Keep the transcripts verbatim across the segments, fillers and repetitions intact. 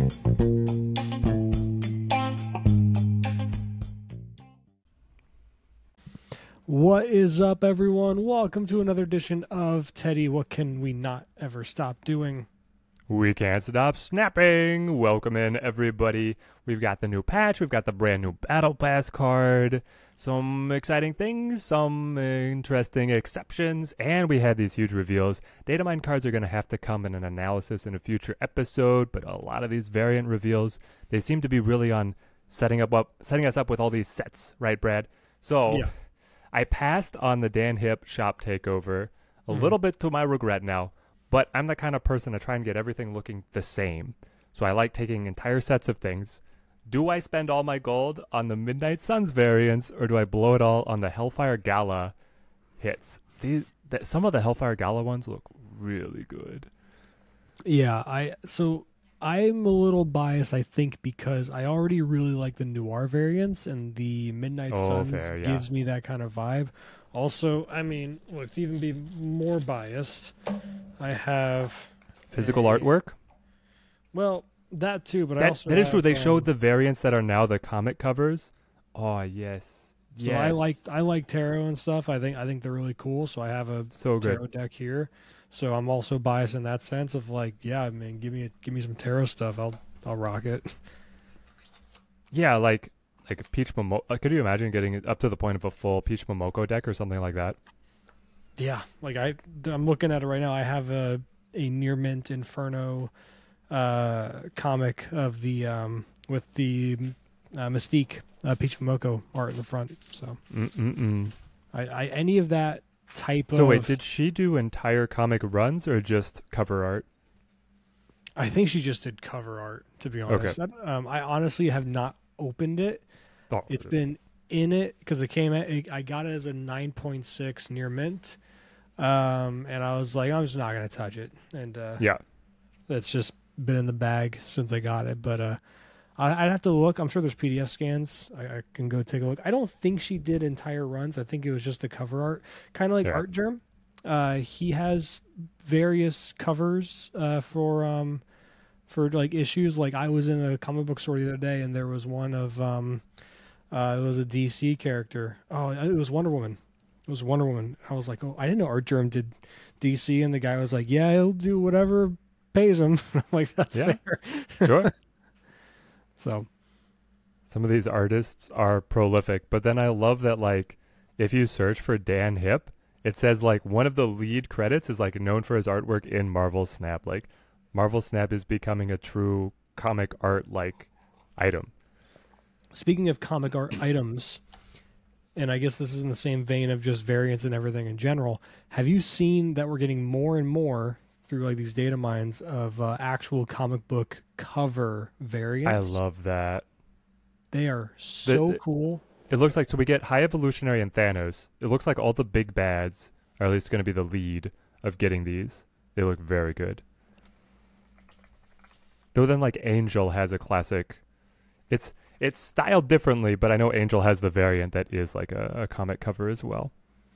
What is up, everyone? Welcome to another edition of Teddy. What can we not ever stop doing? We can't stop snapping. Welcome in, everybody. We've got the new patch. We've got the brand new Battle Pass card. Some exciting things, some interesting exceptions, and we had these huge reveals. Datamine cards are going to have to come in an analysis in a future episode, but a lot of these variant reveals, they seem to be really on setting up, up setting us up with all these sets, right, Brad? So Yeah. I passed on the Dan Hip shop takeover, a Mhm. little bit to my regret now. But I'm the kind of person to try and get everything looking the same. So I like taking entire sets of things. Do I spend all my gold on the Midnight Suns variants, or do I blow it all on the Hellfire Gala hits? These, the, some of the Hellfire Gala ones look really good. Yeah, I so I'm a little biased, I think, because I already really like the Noir variants, and the Midnight Oh, Suns fair, yeah. gives me that kind of vibe. Also, I mean, look, to even be more biased, I have Physical a- artwork? Well, that too, but I That, also that is true. have, They um, showed the variants that are now the comic covers. Oh, yes. So yes. I like I like tarot and stuff. I think I think they're really cool. So I have a So good. tarot deck here. So I'm also biased in that sense of like, yeah, I mean, give me give me some tarot stuff. I'll I'll rock it. Yeah, like like Peach Momoko. Could you imagine getting it up to the point of a full Peach Momoko deck or something like that? Yeah, like I I'm looking at it right now. I have a a near mint Inferno uh, comic of the um, with the uh, Mystique uh, Peach Momoko art in the front. So Mm-mm-mm. I, I any of that type So of. wait, did she do entire comic runs or just cover art? I think she just did cover art, to be honest. Okay. Um, I honestly have not opened it. Oh, It's been in it because it came at, it, I got it as a nine point six near mint. Um, and I was like, I'm just not going to touch it. And uh, yeah. it's just been in the bag since I got it. But uh, I, I'd have to look. I'm sure there's P D F scans. I, I can go take a look. I don't think she did entire runs. I think it was just the cover art. Kind of like Yeah. Art Germ. Uh, he has various covers uh, for um, for like issues. Like I was in a comic book store the other day, and there was one of um, uh, it was a D C character. Oh, it was Wonder Woman. It was Wonder Woman. I was like, oh, I didn't know Art Germ did D C, and the guy was like, yeah, he'll do whatever pays him. I'm like, that's Yeah. fair. Sure. So Some of these artists are prolific, but then I love that, like, if you search for Dan Hip, it says like one of the lead credits is like known for his artwork in Marvel Snap. Like Marvel Snap is becoming a true comic art like item. speaking of comic art items, and I guess this is in the same vein of just variants and everything in general, have you seen that we're getting more and more through like these data mines of uh, actual comic book cover variants? I love that. They are so the- cool. It looks like, so we get High Evolutionary and Thanos. It looks like all the big bads are at least going to be the lead of getting these. They look very good. Though then, like, Angel has a classic. It's it's styled differently, but I know Angel has the variant that is like a, a comic cover as well.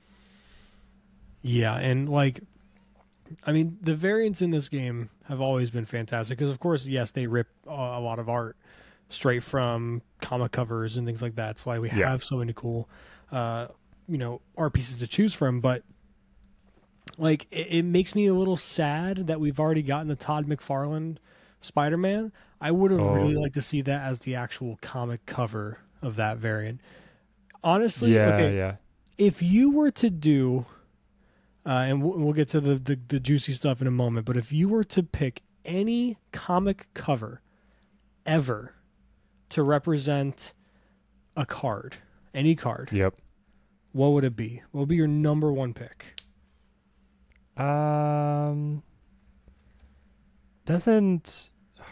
Yeah, and like, I mean, the variants in this game have always been fantastic because, of course, yes, they rip uh, a lot of art straight from comic covers and things like that. That's why we Yeah. have so many cool, uh, you know, art pieces to choose from. But like, it, it makes me a little sad that we've already gotten the Todd McFarlane Spider-Man. I would have Oh. really liked to see that as the actual comic cover of that variant. Honestly, yeah, okay, yeah. if you were to do, uh, and we'll, we'll get to the, the the juicy stuff in a moment, but if you were to pick any comic cover ever to represent a card, any card, Yep. what would it be? What would be your number one pick? Um, doesn't.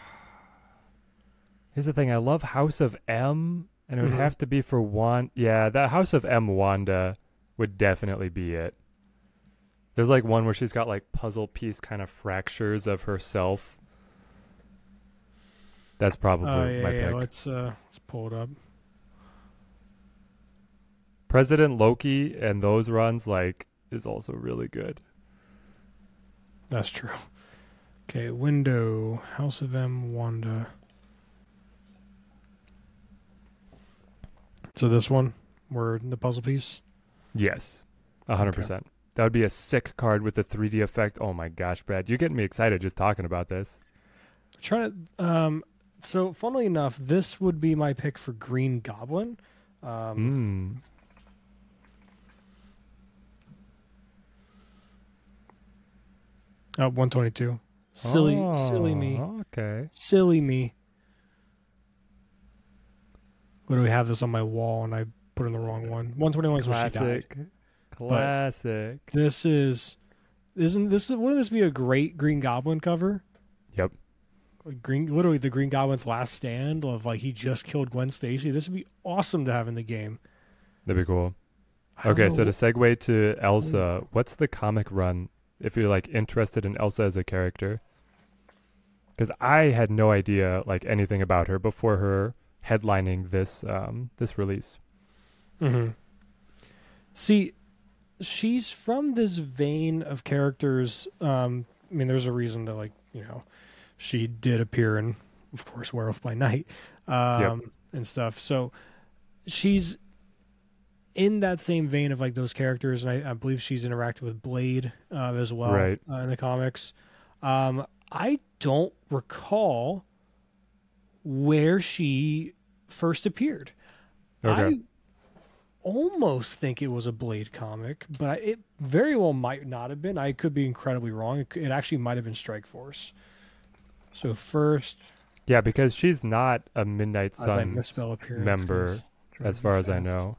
Here's the thing. I love House of M, and it would Mhm. have to be for Wanda. Yeah, that House of M Wanda would definitely be it. There's like one where she's got like puzzle piece kind of fractures of herself. That's probably Oh yeah, my yeah. pick. Let's uh, let's pull it up. President Loki and those runs like is also really good. That's true. Okay, window, House of M, Wanda. So this one, where the puzzle piece. Yes, one hundred percent. That would be a sick card with the three D effect. Oh my gosh, Brad, you're getting me excited just talking about this. Trying to. Um, so, funnily enough, this would be my pick for Green Goblin. Um, Mm. Oh, one twenty-two. Silly, oh, silly me. Okay. Silly me. Literally have this on my wall and I put in the wrong one. one twenty-one is when she died. Classic. Classic. This is, isn't this, wouldn't this be a great Green Goblin cover? Yep. Like Green, literally the Green Goblin's last stand of like he just killed Gwen Stacy. This would be awesome to have in the game. That'd be cool. I don't Okay, know so to wh- segue to Elsa, what's the comic run if you're like interested in Elsa as a character? Because I had no idea like anything about her before her headlining this um this release. Mhm. See, she's from this vein of characters. Um, I mean, there's a reason that, like, you know, she did appear in, of course, Werewolf by Night, um, and stuff. So she's in that same vein of like those characters, and I, I believe she's interacted with Blade uh, as well Right. uh, in the comics. Um, I don't recall where she first appeared. Okay. I almost think it was a Blade comic, but it very well might not have been. I could be incredibly wrong. It, it actually might have been Strike Force. So first, Yeah, because she's not a Midnight as I Suns misspell appearance, member, 'cause I'm trying as to be far as I fast. know.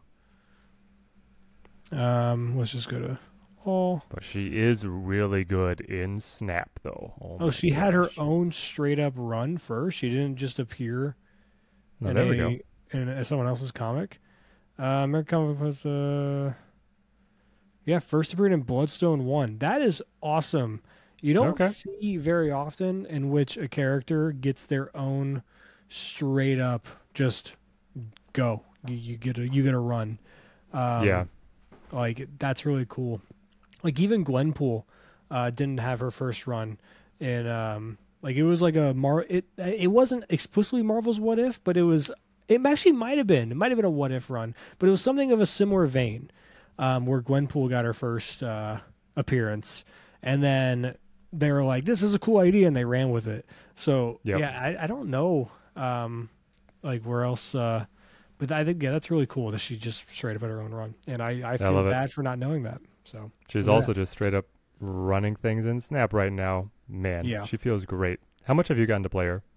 Um, let's just go to all. But she is really good in Snap, though. Oh, Oh, my she had her gosh. own straight up run first. She didn't just appear Oh, in there a we go. in a, someone else's comic. Uh, American Comic was uh, yeah, first appeared in Bloodstone One. That is awesome. You don't Okay. see very often in which a character gets their own straight up just go. You, you get a you get a run. Um, Yeah. like that's really cool. Like even Gwenpool uh, didn't have her first run, and um, like it was like a Mar. It it wasn't explicitly Marvel's What If, but it was. It actually might have been. It might have been a What If run, but it was something of a similar vein, um, where Gwenpool got her first uh, appearance, and then they were like, "This is a cool idea," and they ran with it. So Yep. yeah, I, I don't know, um, like where else. Uh, but I think yeah, that's really cool that she just straight up had her own run, and I, I feel love it. bad for not knowing that. So She's look at also just straight up running things in Snap right now. Man, Yeah. she feels great. How much have you gotten to play her?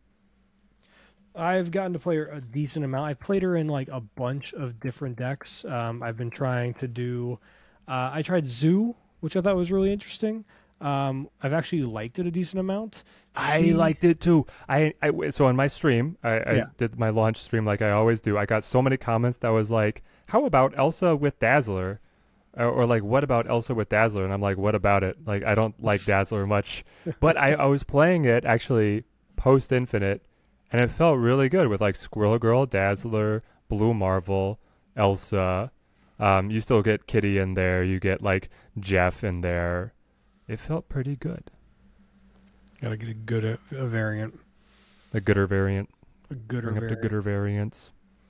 I've gotten to play her a decent amount. I've played her in like a bunch of different decks. Um, I've been trying to do. Uh, I tried Zoo, which I thought was really interesting. Um, I've actually liked it a decent amount. I She- liked it too. I, I so on my stream, I, I Yeah. did my launch stream like I always do. I got so many comments that was like, "How about Elsa with Dazzler?" Or, or like, "What about Elsa with Dazzler?" And I'm like, "What about it?" Like, I don't like Dazzler much, but I, I was playing it actually post Infinite, and it felt really good with like Squirrel Girl, Dazzler, Blue Marvel, Elsa. Um, you still get Kitty in there. You get like Jeff in there. It felt pretty good. Gotta get a good a, a variant, A gooder variant. a gooder Bring up the variant. gooder variants.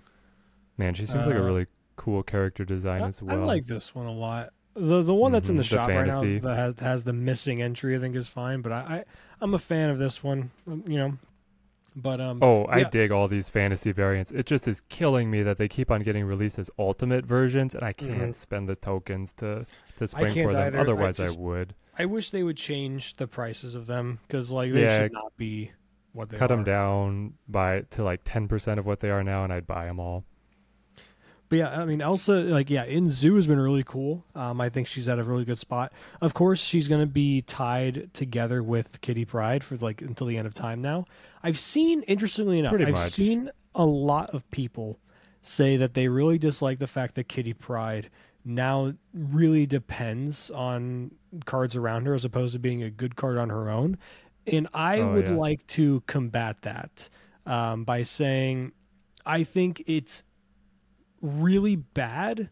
Man, she seems like a Uh, really cool character design I, as I well. like this one a lot. The the one that's in Mhm, the the shop right fantasy. now that has has the missing entry, I think is fine. But I, I I'm a fan of this one. um, You know, but um. Oh, I yeah. dig all these fantasy variants. It just is killing me that they keep on getting released as ultimate versions, and I can't Mhm. spend the tokens to to swing can't for them. either. I Otherwise, I, just- would I wish they would change the prices of them because like they Yeah. should not be what they cut are. them down by to like ten percent of what they are now, and I'd buy them all. But yeah, I mean Elsa, like yeah, in Zoo has been really cool. Um, I think she's at a really good spot. Of course, she's going to be tied together with Kitty Pryde for like until the end of time. Now, I've seen interestingly enough, Pretty I've much. seen a lot of people say that they really dislike the fact that Kitty Pryde now really depends on cards around her as opposed to being a good card on her own. And I Oh, would yeah. like to combat that um, by saying I think it's really bad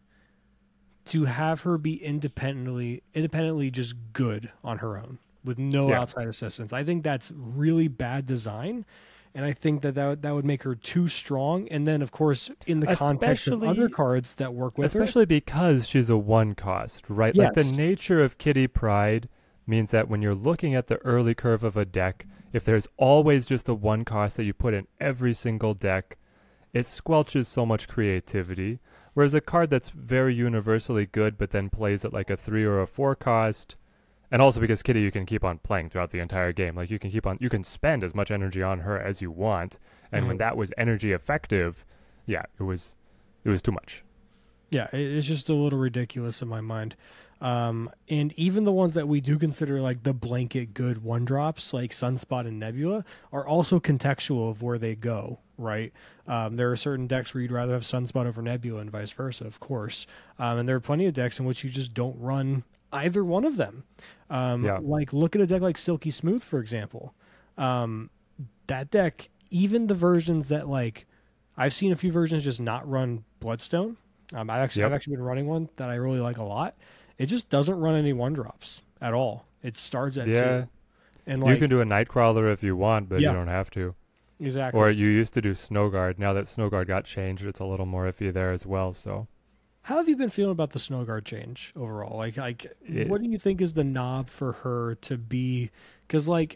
to have her be independently independently just good on her own with no Yeah. outside assistance. I think that's really bad design. and I think that that would, that would make her too strong. And then, of course, in the context of Especially- other cards that work with her, Especially because she's a one cost, right? Like the Yes. nature of Kitty Pryde means that when you're looking at the early curve of a deck, if there's always just a one cost that you put in every single deck, it squelches so much creativity. Whereas a card that's very universally good but then plays at like a three or a four cost, and also because Kitty you can keep on playing throughout the entire game. Like you can keep on, you can spend as much energy on her as you want. And when Mhm. that was energy effective, yeah, it was, it was too much. yeah, it- it's just a little ridiculous in my mind. Um, and even the ones that we do consider like the blanket good one drops, like Sunspot and Nebula, are also contextual of where they go, right? Um, there are certain decks where you'd rather have Sunspot over Nebula and vice versa, of course. Um, and there are plenty of decks in which you just don't run either one of them. Um, Yeah. Like, look at a deck like Silky Smooth, for example. Um, that deck, even the versions that, like, I've seen a few versions just not run Bloodstone. Um, I actually, Yep. I've actually been running one that I really like a lot. It just doesn't run any one drops at all. It starts at Yeah. two, and like You can do a Nightcrawler if you want, but Yeah. you don't have to. exactly. Or you used to do Snowguard. Now that Snowguard got changed, it's a little more iffy there as well. So How have you been feeling about the Snowguard change overall? Like, like, Yeah. what do you think is the knob for her to be? Because like,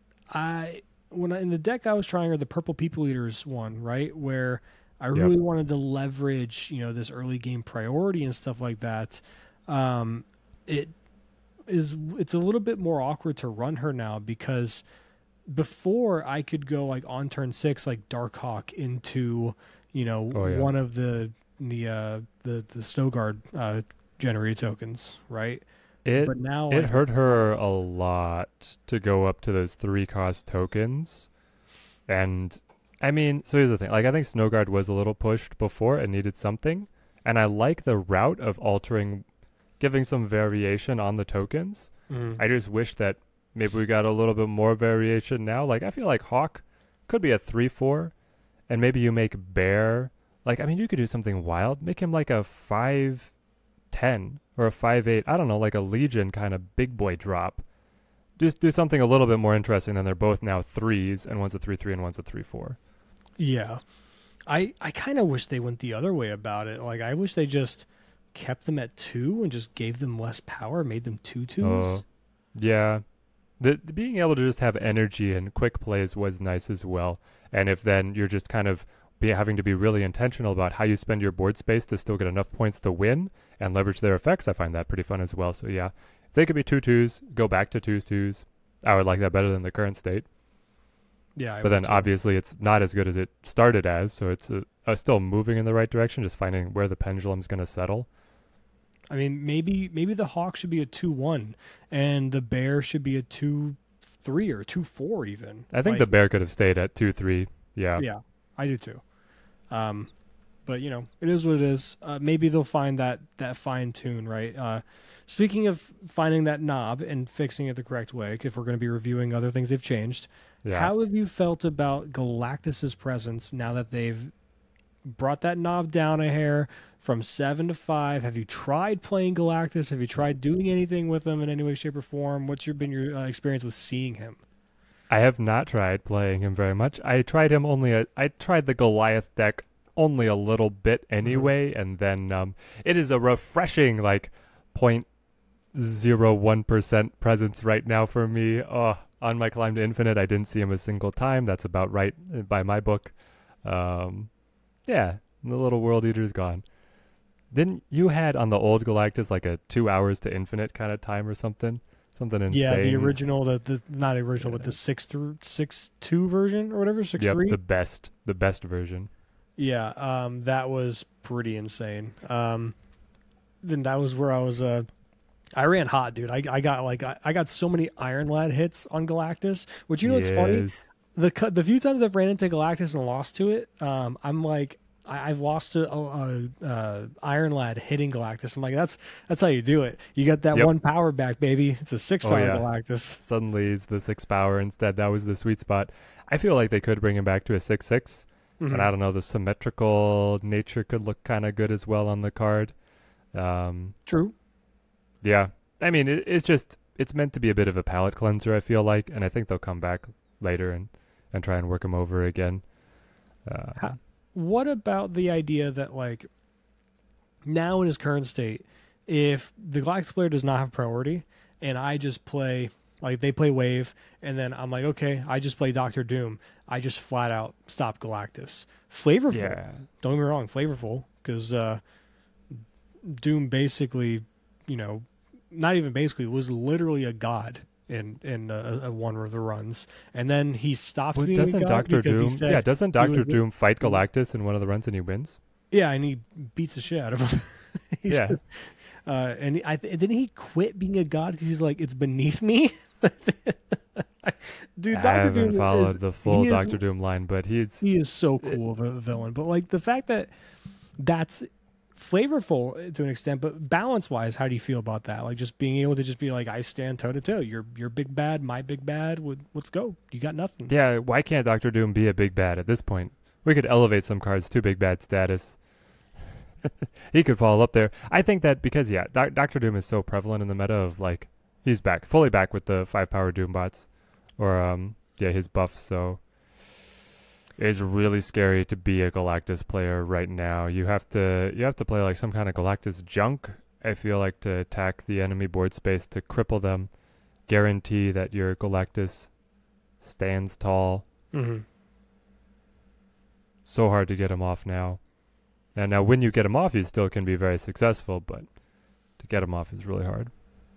I when I, in the deck I was trying her the Purple People Eaters one, right, where I Yep. really wanted to leverage, you know, this early game priority and stuff like that. Um, it is it's a little bit more awkward to run her now because before I could go like on turn six like Darkhawk into, you know, Oh, yeah. one of the the uh the the Snowguard uh generated tokens, right? it but now it like, hurt her a lot to go up to those three cost tokens. And I mean, so here's the thing. Like I think Snowguard was a little pushed before and needed something. And I like the route of altering, giving some variation on the tokens. mm, I just wish that maybe we got a little bit more variation now. Like I feel like Hawk could be a three four, and maybe you make Bear. Like I mean, you could do something wild. Make him like a five ten or a five eight. I don't know, like a Legion kind of big boy drop. Just do something a little bit more interesting than they're both now threes, and one's a three three and one's a three four. yeah. I I kind of wish they went the other way about it. Like I wish they just kept them at two and just gave them less power, made them two twos. Oh. Yeah. The, the being able to just have energy and quick plays was nice as well. And if then you're just kind of be having to be really intentional about how you spend your board space to still get enough points to win and leverage their effects, I find that pretty fun as well. So yeah, if they could be two twos, go back to twos twos. I would like that better than the current state. Yeah, I But then would too. obviously it's not as good as it started as, so it's uh uh still moving in the right direction, just finding where the pendulum's going to settle. I mean, maybe maybe the Hawk should be a two one, and the Bear should be a two three or two four even. I think Like, the bear could have stayed at two three. Yeah. yeah, I do too. Um, but you know, it is what it is. Uh, maybe they'll find that that fine tune, right? Uh, speaking of finding that knob and fixing it the correct way, if we're going to be reviewing other things they've changed, Yeah. how have you felt about Galactus's presence now that they've brought that knob down a hair from seven to five? Have you tried playing Galactus? Have you tried doing anything with him in any way, shape, or form? What's your been your uh, experience with seeing him? I have not tried playing him very much. I tried him only a, I tried the Goliath deck only a little bit anyway, and then um, it is a refreshing like zero point zero one percent presence right now for me. Oh, on my climb to infinite, I didn't see him a single time. That's about right uh, by my book. Um, yeah, the little world eater's gone. Didn't you had on the old Galactus like a two hours to infinite kind of time or something? Something insane. Yeah, the original, the, the not original, Yeah. but the six through six two version or whatever, six Yep, three. the best, the best version. Yeah, um, that was pretty insane. Um, then that was where I was. Uh, I ran hot, dude. I, I got like I, I got so many Iron Lad hits on Galactus, which you know what's funny. Yes. The cu- the few times I've ran into Galactus and lost to it, um, I'm like I, I've lost to a, a, a Iron Lad hitting Galactus. I'm like that's that's how you do it. You got that Yep. one power back, baby. It's a six Oh, power yeah. Galactus. Suddenly it's the six power instead. That was the sweet spot. I feel like they could bring him back to a six six. Mhm. And I don't know, the symmetrical nature could look kind of good as well on the card. Um, True. yeah, I mean, it, it's just it's meant to be a bit of a palate cleanser. I feel like, and I think they'll come back later and and try and work him over again. Uh, How, what about the idea that, like, now in his current state, if the Galactus player does not have priority, and I just play, like, they play Wave, and then I'm like, okay, I just play Doctor Doom, I just flat out stop Galactus. Flavorful. yeah. Don't get me wrong, flavorful, because uh, Doom basically, you know, not even basically, was literally a god in in uh, uh, one of the runs, and then he stopped But being a doesn't god Doctor because he Doom? said Yeah, doesn't he Doctor was the- Doom fight Galactus in one of the runs and he wins? Yeah, and he beats the shit out of him. He's Yeah. just- uh, and he, I th- didn't he quit being a god because he's like, it's beneath me. Dude, I Doctor haven't Doom followed is, the full he is- Doctor Doom line, but he's he is so cool of a villain. But like the fact that that's flavorful to an extent, but balance wise, how do you feel about that? Like just being able to just be like, I stand toe to toe. You're you're big bad, my big bad. Would let's go. You got nothing. yeah. Why can't Doctor Doom be a big bad at this point? We could elevate some cards to big bad status. He could fall up there. I think that because yeah, Doc- Doctor Doom is so prevalent in the meta of like he's back, fully back with the five power Doom bots, or um yeah his buff. So it's really scary to be a Galactus player right now. You have to you have to play like some kind of Galactus junk. I feel like to attack the enemy board space to cripple them, guarantee that your Galactus stands tall. Mm-hmm. So hard to get him off now. And now when you get him off, you still can be very successful, but to get him off is really hard.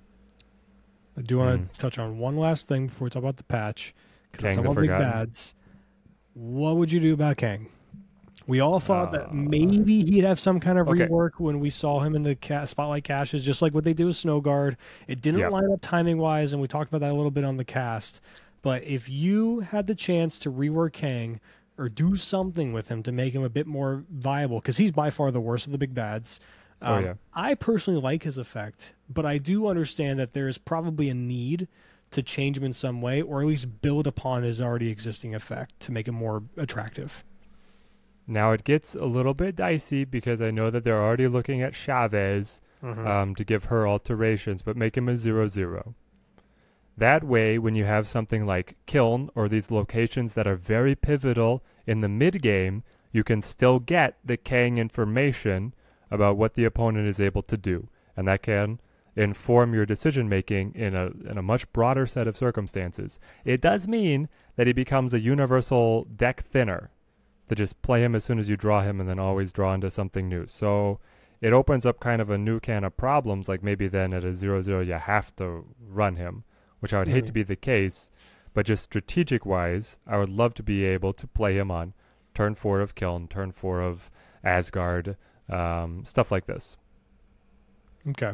I do want to Mm. touch on one last thing before we talk about the patch. Because Kang talk the about big Forgotten. bads. What would you do about Kang? We all thought Uh, that maybe he'd have some kind of okay. rework when we saw him in the ca- spotlight caches, just like what they do with Snowguard. It didn't Yeah. line up timing wise, and we talked about that a little bit on the cast. But if you had the chance to rework Kang or do something with him to make him a bit more viable, because he's by far the worst of the big bads. Oh, Um, yeah. I personally like his effect, but I do understand that there is probably a need to change him in some way, or at least build upon his already existing effect to make him more attractive. Now it gets a little bit dicey because I know that they're already looking at Chavez Mm-hmm. um, to give her alterations, but make him a zero zero. That way, when you have something like Kiln or these locations that are very pivotal in the mid game, you can still get the Kang information about what the opponent is able to do, and that can inform your decision making in a in a much broader set of circumstances. It does mean that he becomes a universal deck thinner, to just play him as soon as you draw him and then always draw into something new. So it opens up kind of a new can of problems, like maybe then at a zero zero you have to run him, which I would hate Mhm. to be the case, but just strategic wise, I would love to be able to play him on turn four of Kiln, turn four of Asgard, um, stuff like this. Okay.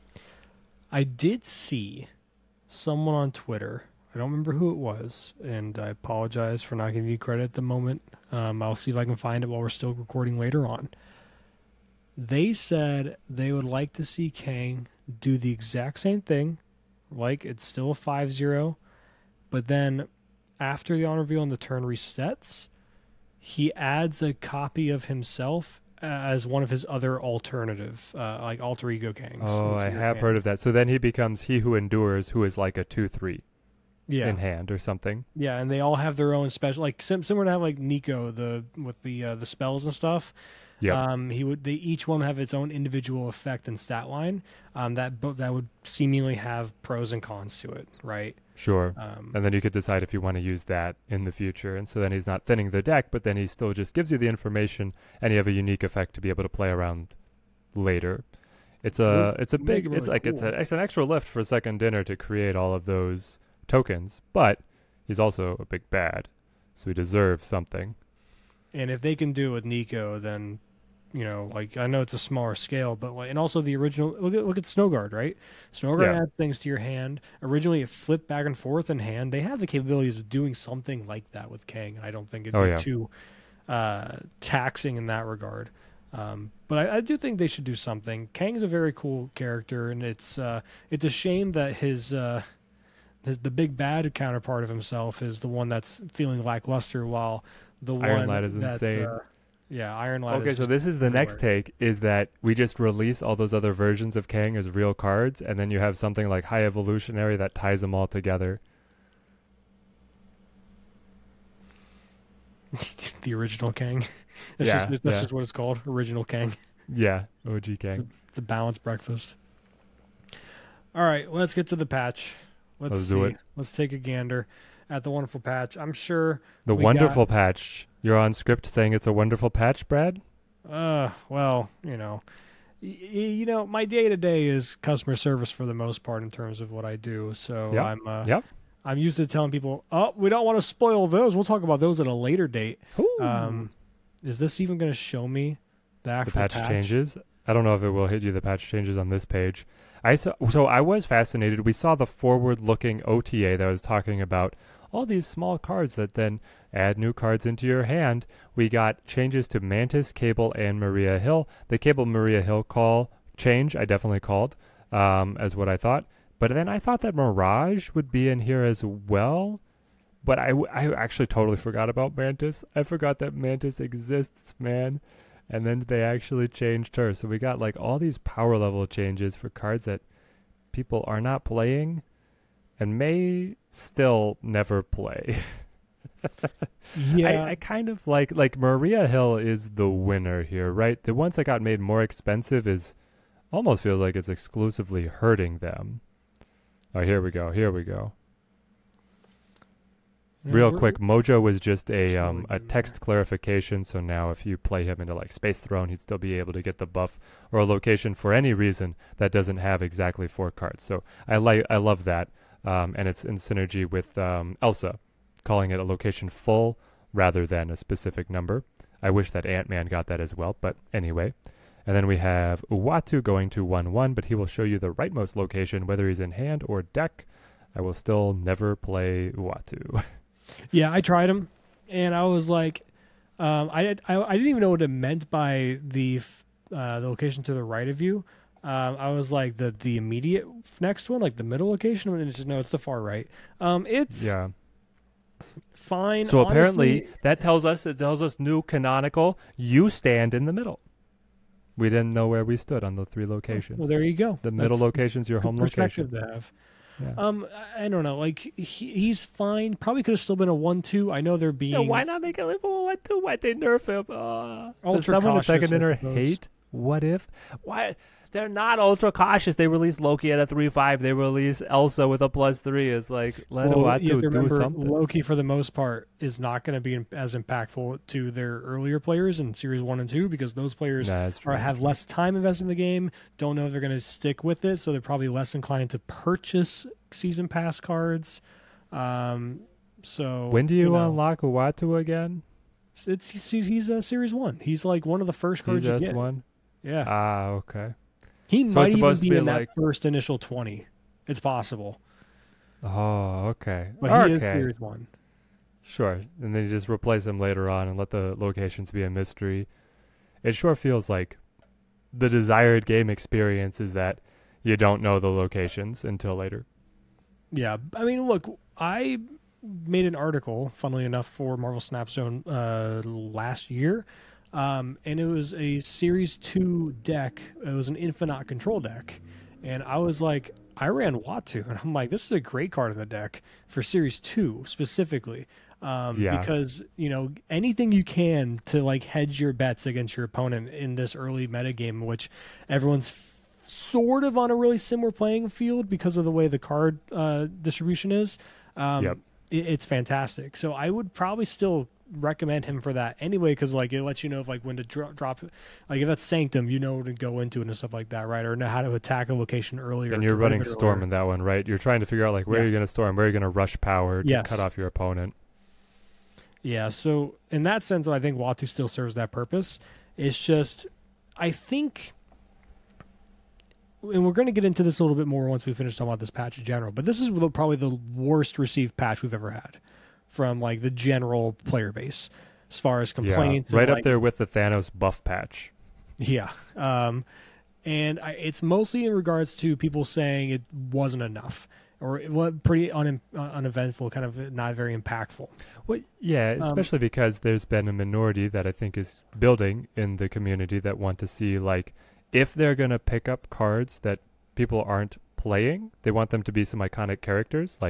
I did see someone on Twitter. I don't remember who it was, and I apologize for not giving you credit at the moment. Um, I'll see if I can find it while we're still recording later on. They said they would like to see Kang do the exact same thing, like it's still a five zero, but then after the honor reveal and the turn resets, he adds a copy of himself as one of his other alternative, uh, like alter ego Kangs. Oh, into I your have hand. heard of that. So then he becomes He Who Endures, who is like a two three Yeah, in hand or something. yeah, and they all have their own special, like sim- similar to have like Nico the with the uh, the spells and stuff. Yeah. Um, he would. They each one have its own individual effect and stat line. Um, that bo- that would seemingly have pros and cons to it, right? Sure. Um, And then you could decide if you want to use that in the future. And so then he's not thinning the deck, but then he still just gives you the information and you have a unique effect to be able to play around later. It's a Would it's a make big it it's really like it's cool. a it's an extra lift for second dinner to create all of those tokens, but he's also a big bad. So he deserves something. And if they can do it with Nico, then, you know, like I know it's a smaller scale, but like, and also the original. Look at look at Snowguard, right? Snowguard Yeah. adds things to your hand. Originally, it flipped back and forth in hand. They have the capabilities of doing something like that with Kang, and I don't think it'd Oh, be yeah. too uh, taxing in that regard. Um, but I, I do think they should do something. Kang's a very cool character, and it's uh, it's a shame that his. Uh, his- the big bad counterpart of himself is the one that's feeling lackluster, while the Iron one Lad is that's, insane. Uh, yeah, Iron Lad. Okay, is so just this is the next everywhere. take is that we just release all those other versions of Kang as real cards, and then you have something like High Evolutionary that ties them all together. the original Kang. It's Yeah, just that's yeah. just what it's called, original Kang. Yeah, O G It's a, Kang. it's a balanced breakfast. All right, let's get to the patch. Let's, Let's see. do it. Let's take a gander at the wonderful patch. I'm sure The we wonderful patch. You're on script saying it's a wonderful patch, Brad? got, uh, well, you know, y- y- you know, my day to day is customer service for the most part in terms of what I do. So Yep. I'm, uh, Yep. I'm used to telling people, oh, we don't want to spoil those. We'll talk about those at a later date. Ooh. Um, is this even going to show me the The actual patch, patch? changes. I don't know if it will hit you. The patch changes on this page. I saw, so I was fascinated. We saw the forward-looking O T A that was talking about all these small cards that then add new cards into your hand. We got changes to Mantis, Cable, and Maria Hill. The Cable Maria Hill call change I definitely called um, as what I thought. But then I thought that Mirage would be in here as well. But I, I actually totally forgot about Mantis. I forgot that Mantis exists, man. And then they actually changed her. So we got like all these power level changes for cards that people are not playing and may still never play. Yeah. I, I kind of like like Maria Hill is the winner here, right? The ones that got made more expensive is almost feels like it's exclusively hurting them. Oh, here we go. Here we go. Real We're- quick, Mojo was just a um Showing a him text clarification, so now if you play him into like Space Throne, he'd still be able to get the buff or a location for any reason that doesn't have exactly four cards. So I like I love that, um, and it's in synergy with um, Elsa, calling it a location full rather than a specific number. I wish that Ant-Man got that as well, but anyway. And then we have Uatu going to one one, but he will show you the rightmost location, whether he's in hand or deck. I will still never play Uatu. Yeah, I tried them, and I was like, um, I, did, I I didn't even know what it meant by the f- uh, the location to the right of you. Um, I was like the the immediate next one, like the middle location, and it's just no, it's the far right. Um, it's Yeah. fine. So apparently honestly. that tells us it tells us new canonical. You stand in the middle. We didn't know where we stood on the three locations. Well, there you go. the middle That's location's your good home perspective location. to have. Yeah. Um, I I don't know. Like he, he's fine. Probably could have still been a one-two. I know they're being Yeah, why not make it live? What to? Why they nerf him? Uh, does Ultra someone in cautious, second I inner suppose. hate? What if? Why? They're not ultra cautious. They released Loki at a three five. They release Elsa with a plus three. It's like let Well, Uatu you have to do remember, something. Loki, for the most part, is not going to be as impactful to their earlier players in Series One and Two because those players Nah, that's true, are that's have true. less time invested in the game. Don't know if they're going to stick with it, so they're probably less inclined to purchase season pass cards. Um, so When do you, know, unlock Uatu again? It's he's, he's a Series One. He's like one of the first cards He's you S get. one. Yeah, Ah, okay. he so might it's even supposed be, to be in like- that first initial twenty. It's possible, Oh, okay. but he okay. is Series One. Sure. And then you just replace them later on and let the locations be a mystery. It sure feels like the desired game experience is that you don't know the locations until later. Yeah, I mean, look, I made an article, funnily enough, for Marvel Snapstone uh, last year, um, and it was a Series Two deck. It was an Infinite Control deck, and I was like, I ran Watu, and I'm like, this is a great card in the deck for Series Two specifically, um, Yeah. because you know anything you can to like hedge your bets against your opponent in this early metagame, in which everyone's sort of on a really similar playing field because of the way the card uh, distribution is. Um, Yep. it, it's fantastic. So I would probably still recommend him for that anyway, because like it lets you know if like when to dro- drop, like if that's Sanctum, you know to go into it and stuff like that, right? Or know how to attack a location earlier. And you're get rid running of it Storm earlier. in that one, right? You're trying to figure out like where Yeah. you're going to storm, where you're going to rush power to Yes. cut off your opponent. Yeah, so in that sense, I think Watu still serves that purpose. It's just, I think, and we're going to get into this a little bit more once we finish talking about this patch in general, but this is the- probably the worst received patch we've ever had from like the general player base as far as complaints. Yeah, right and, up like, there with the Thanos buff patch. Yeah. Um, and I, it's mostly in regards to people saying it wasn't enough or it was pretty un, uneventful, kind of not very impactful. Well, yeah, Um, especially because there's been a minority that I think is building in the community that want to see, like, if they're going to pick up cards that people aren't playing, they want them to be some iconic characters, like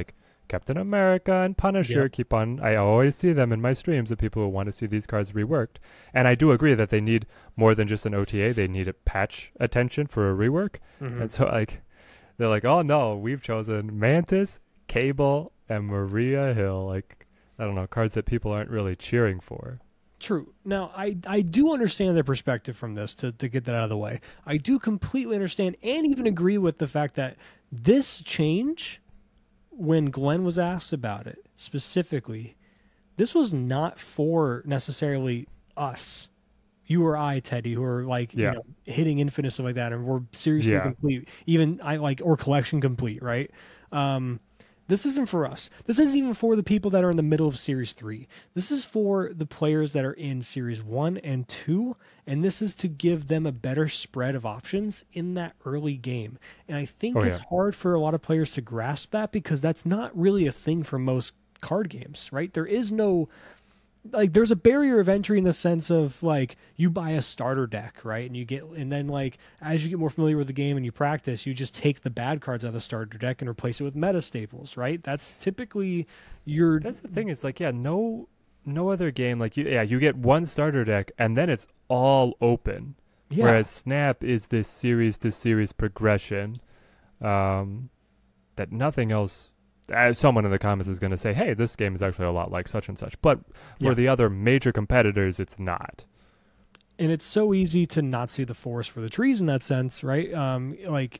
Captain America and Punisher Yep. keep on. I always see them in my streams of people who want to see these cards reworked. And I do agree that they need more than just an O T A. They need a patch attention for a rework. Mm-hmm. And so, like, they're like, oh no, we've chosen Mantis, Cable, and Maria Hill. Like, I don't know, cards that people aren't really cheering for. True. Now, I, I do understand their perspective from this, to, to get that out of the way. I do completely understand and even agree with the fact that this change, when Glenn was asked about it specifically, this was not for necessarily us, you or I, Teddy, who are like, Yeah. you know, hitting infinite stuff like that, and we're seriously Yeah. complete, even I like, or collection complete, right? Um, this isn't for us. This isn't even for the people that are in the middle of Series three. This is for the players that are in Series one and two, and this is to give them a better spread of options in that early game. And I think Oh, it's yeah. hard for a lot of players to grasp that, because that's not really a thing for most card games, right? There is no... like, there's a barrier of entry in the sense of, like, you buy a starter deck, right? And you get, and then, like, as you get more familiar with the game and you practice, you just take the bad cards out of the starter deck and replace it with meta staples, right? That's typically your... That's the thing. It's like, yeah, no, no other game. Like, you, yeah, you get one starter deck, and then it's all open. Yeah. Whereas Snap is this series to series progression, um, that nothing else. Uh, someone in the comments is going to say, "Hey, this game is actually a lot like such and such," but for Yeah. the other major competitors, it's not. And it's so easy to not see the forest for the trees in that sense, right? Um, like,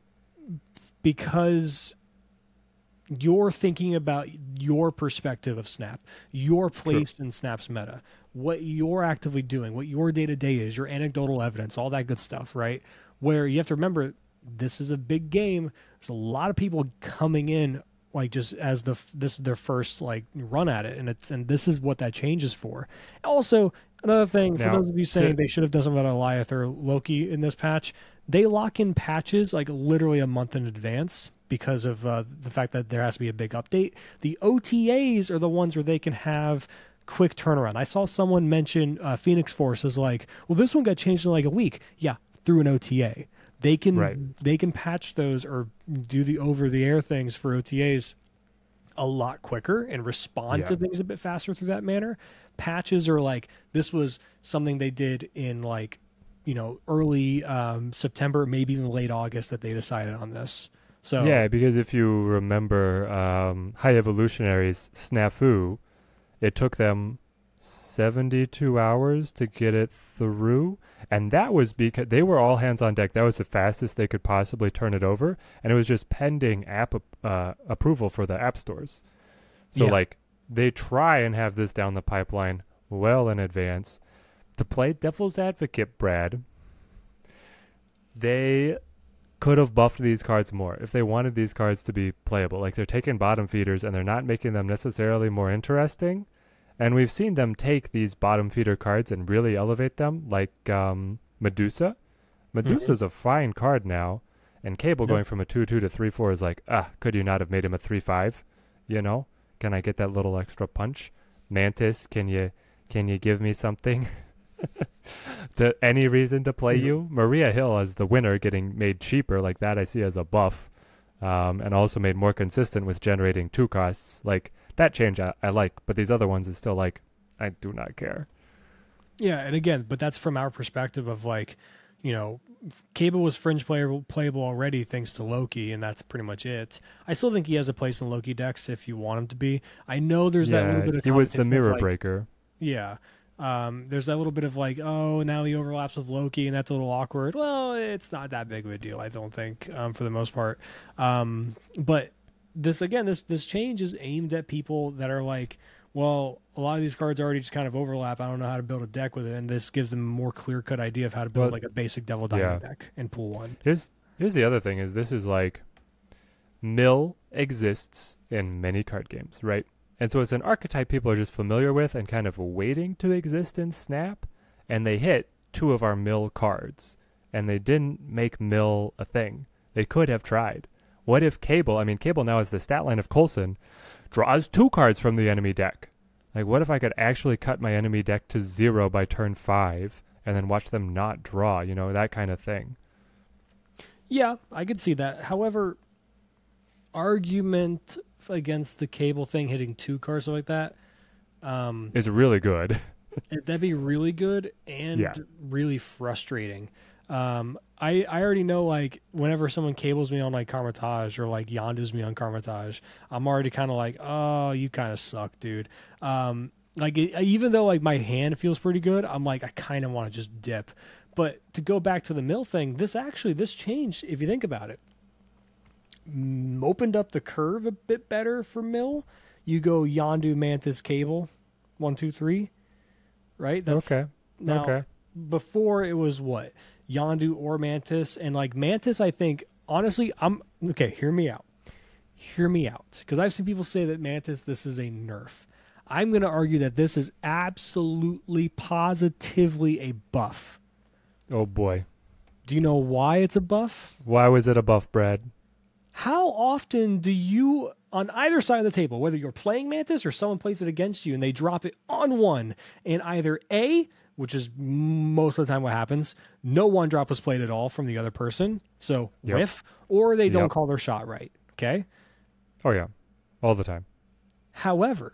because you're thinking about your perspective of Snap, your place in Snap's meta, what you're actively doing, what your day-to-day is, your anecdotal evidence, all that good stuff, right? Where you have to remember, this is a big game. There's a lot of people coming in, like, just as the this is their first, like, run at it, and it's and this is what that change is for. Also, another thing, for Now, those of you saying to- they should have done something about Goliath or Loki in this patch, they lock in patches like literally a month in advance because of uh, the fact that there has to be a big update. The O T As are the ones where they can have quick turnaround. I saw someone mention uh, Phoenix Force as like, well, this one got changed in like a week. Yeah, through an O T A. They can Right. they can patch those or do the over the air things for O T As a lot quicker and respond to Yeah. things a bit faster through that manner. Patches are like, this was something they did in, like, you know, early um, September, maybe even late August, that they decided on this. So Yeah, because if you remember um, High Evolutionary's Snafu, it took them seventy-two hours to get it through, and that was because they were all hands on deck. That was the fastest they could possibly turn it over, and it was just pending app uh, approval for the app stores. So, Yeah. like, they try and have this down the pipeline well in advance. To play devil's advocate, Brad, they could have buffed these cards more if they wanted these cards to be playable. Like, they're taking bottom feeders and they're not making them necessarily more interesting. And we've seen them take these bottom feeder cards and really elevate them, like um, Medusa. Medusa's a fine card now, and Cable Yep. going from a two two to three four is like, ah, could you not have made him a three five? You know? Can I get that little extra punch? Mantis, can you can you give me something? To any reason to play Mhm. you? Maria Hill as the winner, getting made cheaper like that, I see as a buff, um, and also made more consistent with generating two costs. Like, that change I, I like, but these other ones is still like, I do not care. Yeah, and again, but that's from our perspective of, like, you know, Cable was fringe player playable already thanks to Loki, and that's pretty much it. I still think he has a place in Loki decks if you want him to be. I know there's that little Yeah, bit of he was the competition of, mirror like, breaker. Yeah. Um, there's that little bit of like, oh, now he overlaps with Loki, and that's a little awkward. Well, it's not that big of a deal, I don't think, um, for the most part. Um, but this, again, this this change is aimed at people that are like, well, a lot of these cards already just kind of overlap. I don't know how to build a deck with it, and this gives them a more clear-cut idea of how to build Well, like a basic Devil Diamond yeah. deck in pool one. Here's here's the other thing: is this is like, mill exists in many card games, right? And so it's an archetype people are just familiar with and kind of waiting to exist in Snap, and they hit two of our mill cards, and they didn't make mill a thing. They could have tried. What if Cable, I mean, Cable now has the stat line of Coulson, draws two cards from the enemy deck? Like, what if I could actually cut my enemy deck to zero by turn five, and then watch them not draw, you know, that kind of thing. Yeah, I could see that. However, argument against the cable thing hitting two cards, stuff like that. Um, It's really good. it- that'd be really good and Yeah. really frustrating. Um, I I already know, like, whenever someone cables me on like Karmatage or like Yondu's me on Karmatage, I'm already kind of like, oh, you kind of suck, dude. Um, like it, even though like my hand feels pretty good, I'm like I kind of want to just dip. But to go back to the mill thing, this actually this changed if you think about it. Mm, opened up the curve a bit better for mill. You go Yondu Mantis Cable, one two three, right? That's, Okay. Now, Okay. before it was what? Yondu or Mantis. And like Mantis, I think, honestly, I'm okay. Hear me out. Hear me out. Because I've seen people say that Mantis, this is a nerf. I'm going to argue that this is absolutely, positively a buff. Oh boy. Do you know why it's a buff? Why was it a buff, Brad? How often do you, on either side of the table, whether you're playing Mantis or someone plays it against you and they drop it on one, and either A, which is most of the time what happens, no one drop was played at all from the other person, so Yep. whiff, or they don't Yep. call their shot right, okay? Oh yeah. All the time. However,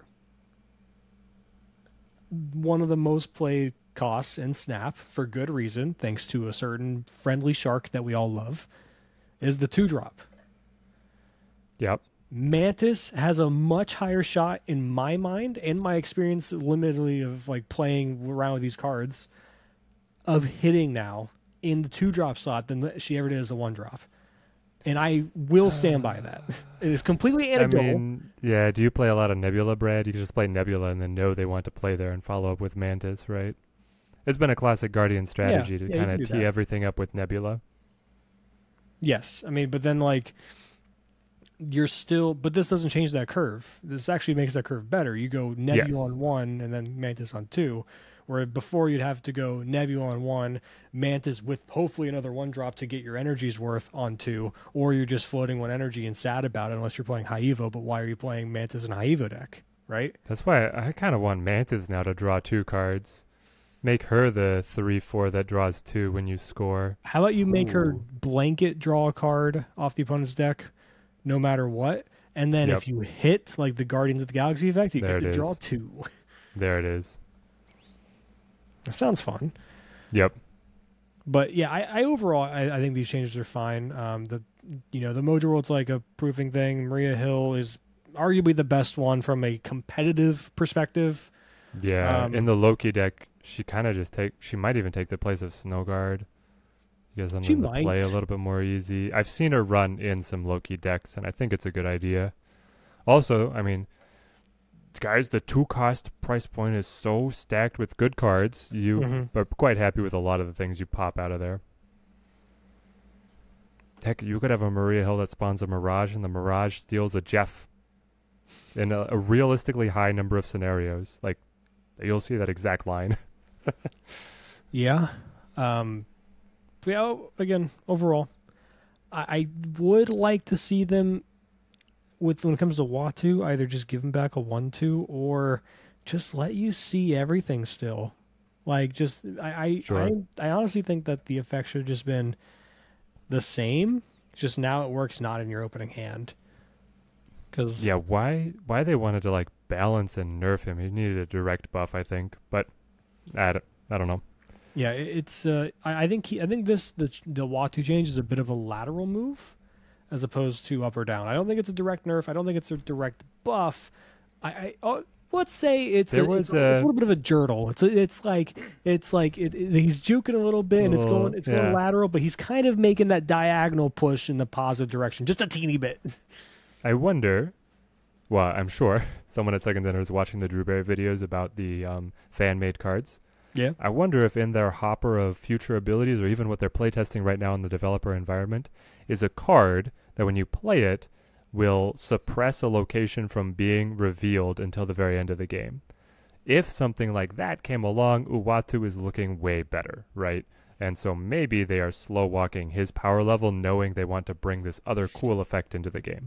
one of the most played costs in Snap, for good reason, thanks to a certain friendly shark that we all love, is the two-drop. Yep. Mantis has a much higher shot in my mind and my experience limitedly of like playing around with these cards of hitting now in the two drop slot than she ever did as a one drop. And I will stand by that. It is completely I anecdotal. mean, yeah, do you play a lot of Nebula, Brad? You can just play Nebula and then know they want to play there and follow up with Mantis, right? It's been a classic Guardian strategy to yeah, you kind can of do tee that. everything up with Nebula. Yes. I mean, but then like you're still, but this doesn't change that curve. This actually makes that curve better. You go Nebula Yes. on one and then Mantis on two, where before you'd have to go Nebula on one, Mantis with hopefully another one drop to get your energy's worth on two, or you're just floating one energy and sad about it unless you're playing High Evo. But why are you playing Mantis and High Evo deck, right? That's why I kind of want Mantis now to draw two cards. Make her the three four that draws two when you score. How about you make her Ooh. blanket draw a card off the opponent's deck, no matter what, and then Yep. if you hit like the Guardians of the Galaxy effect, you There get it to draw is. two. There it is. That sounds fun. Yep. But yeah, I, I overall I, I think these changes are fine. Um, the you know the Mojo World's like a proofing thing. Maria Hill is arguably the best one from a competitive perspective. Yeah. Um, In the Loki deck, she kind of just take. She might even take the place of Snowguard. You get something to might. play a little bit more easy. I've seen her run in some Loki decks, and I think it's a good idea. Also, I mean, guys, the two cost price point is so stacked with good cards. You Mhm. are quite happy with a lot of the things you pop out of there. Heck, you could have a Maria Hill that spawns a Mirage, and the Mirage steals a Jeff in a, a realistically high number of scenarios. Like, you'll see that exact line. Yeah. Um, but yeah, o- again, overall, I, I would like to see them with when it comes to Watu, either just give them back a one two or just let you see everything still. Like just I I, Sure. I I honestly think that the effect should have just been the same. Just now it works not in your opening hand. Cause Yeah, why why they wanted to like balance and nerf him? He needed a direct buff, I think. But I don't, I don't know. Yeah, it- it's. Uh, I, I think. He, I think this the the Watu change is a bit of a lateral move, as opposed to up or down. I don't think it's a direct nerf. I don't think it's a direct buff. I. I oh, let's say it's There a, was it's, a, it's a a- little bit of a jurtle. It's a, it's like it's like it, it- he's juking a little bit and it's Little- going it's going yeah. lateral, but he's kind of making that diagonal push in the positive direction, just a teeny bit. I wonder. Well, I'm sure someone at Second Dinner is watching the Drewberry videos about the um, fan-made cards. Yeah. I wonder if in their hopper of future abilities, or even what they're playtesting right now in the developer environment, is a card that when you play it will suppress a location from being revealed until the very end of the game. If something like that came along, Uatu is looking way better, right? And so maybe they are slow walking his power level, knowing they want to bring this other cool effect into the game.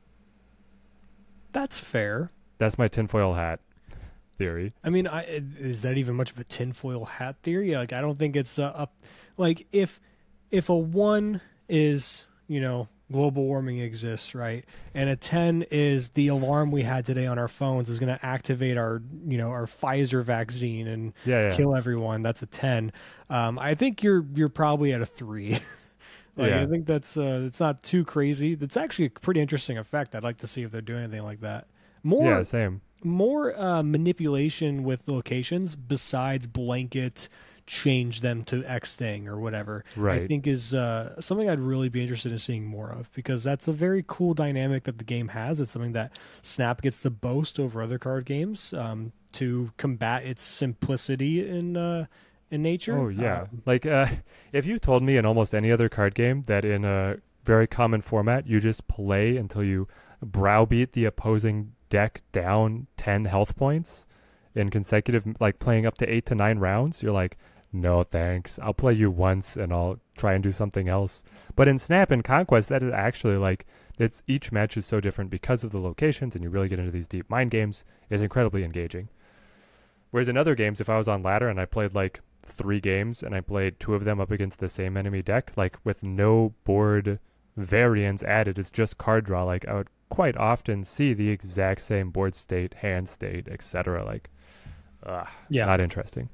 That's fair. That's my tinfoil hat theory. I mean, I, is that even much of a tinfoil hat theory? Like, I don't think it's uh, up. Like, if if a one is, you know, global warming exists, right? And a ten is the alarm we had today on our phones is going to activate our, you know, our Pfizer vaccine and Yeah, yeah, kill everyone. That's a ten. Um, I think you're you're probably at a three. Like I yeah, think that's uh, it's not too crazy. That's actually a pretty interesting effect. I'd like to see if they're doing anything like that. yeah. More Same. more uh, manipulation with locations besides blanket change them to X thing or whatever. I Right. think is uh, something I'd really be interested in seeing more of because that's a very cool dynamic that the game has. It's something that Snap gets to boast over other card games um, to combat its simplicity in uh, in nature. Oh yeah. Um, Like uh, if you told me in almost any other card game that in a very common format you just play until you browbeat the opposing deck down ten health points in consecutive, like playing up to eight to nine rounds, you're like, no thanks. I'll play you once and I'll try and do something else. But in Snap and Conquest, that is actually like it's each match is so different because of the locations, and you really get into these deep mind games. It's incredibly engaging. Whereas in other games, if I was on ladder and I played like three games and I played two of them up against the same enemy deck, like with no board variants added, it's just card draw. Like I would quite often see the exact same board state, hand state, et cetera. Like, uh, yeah, not interesting.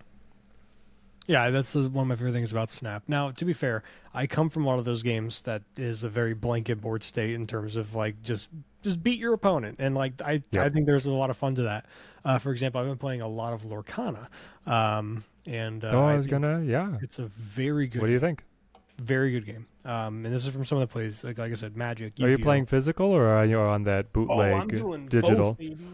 Yeah, that's the, one of my favorite things about Snap. Now, to be fair, I come from a lot of those games that is a very blanket board state in terms of like just just beat your opponent, and like I Yep. I think there's a lot of fun to that. Uh, for example, I've been playing a lot of Lorcana, um, and uh, oh, I I was think gonna, yeah. it's a very good, What do you think? very good game. Um, and this is from someone that plays like like I said, Magic. Are you Yu-Gi-Oh. playing physical or are you on that Oh, bootleg I'm doing digital? both, baby.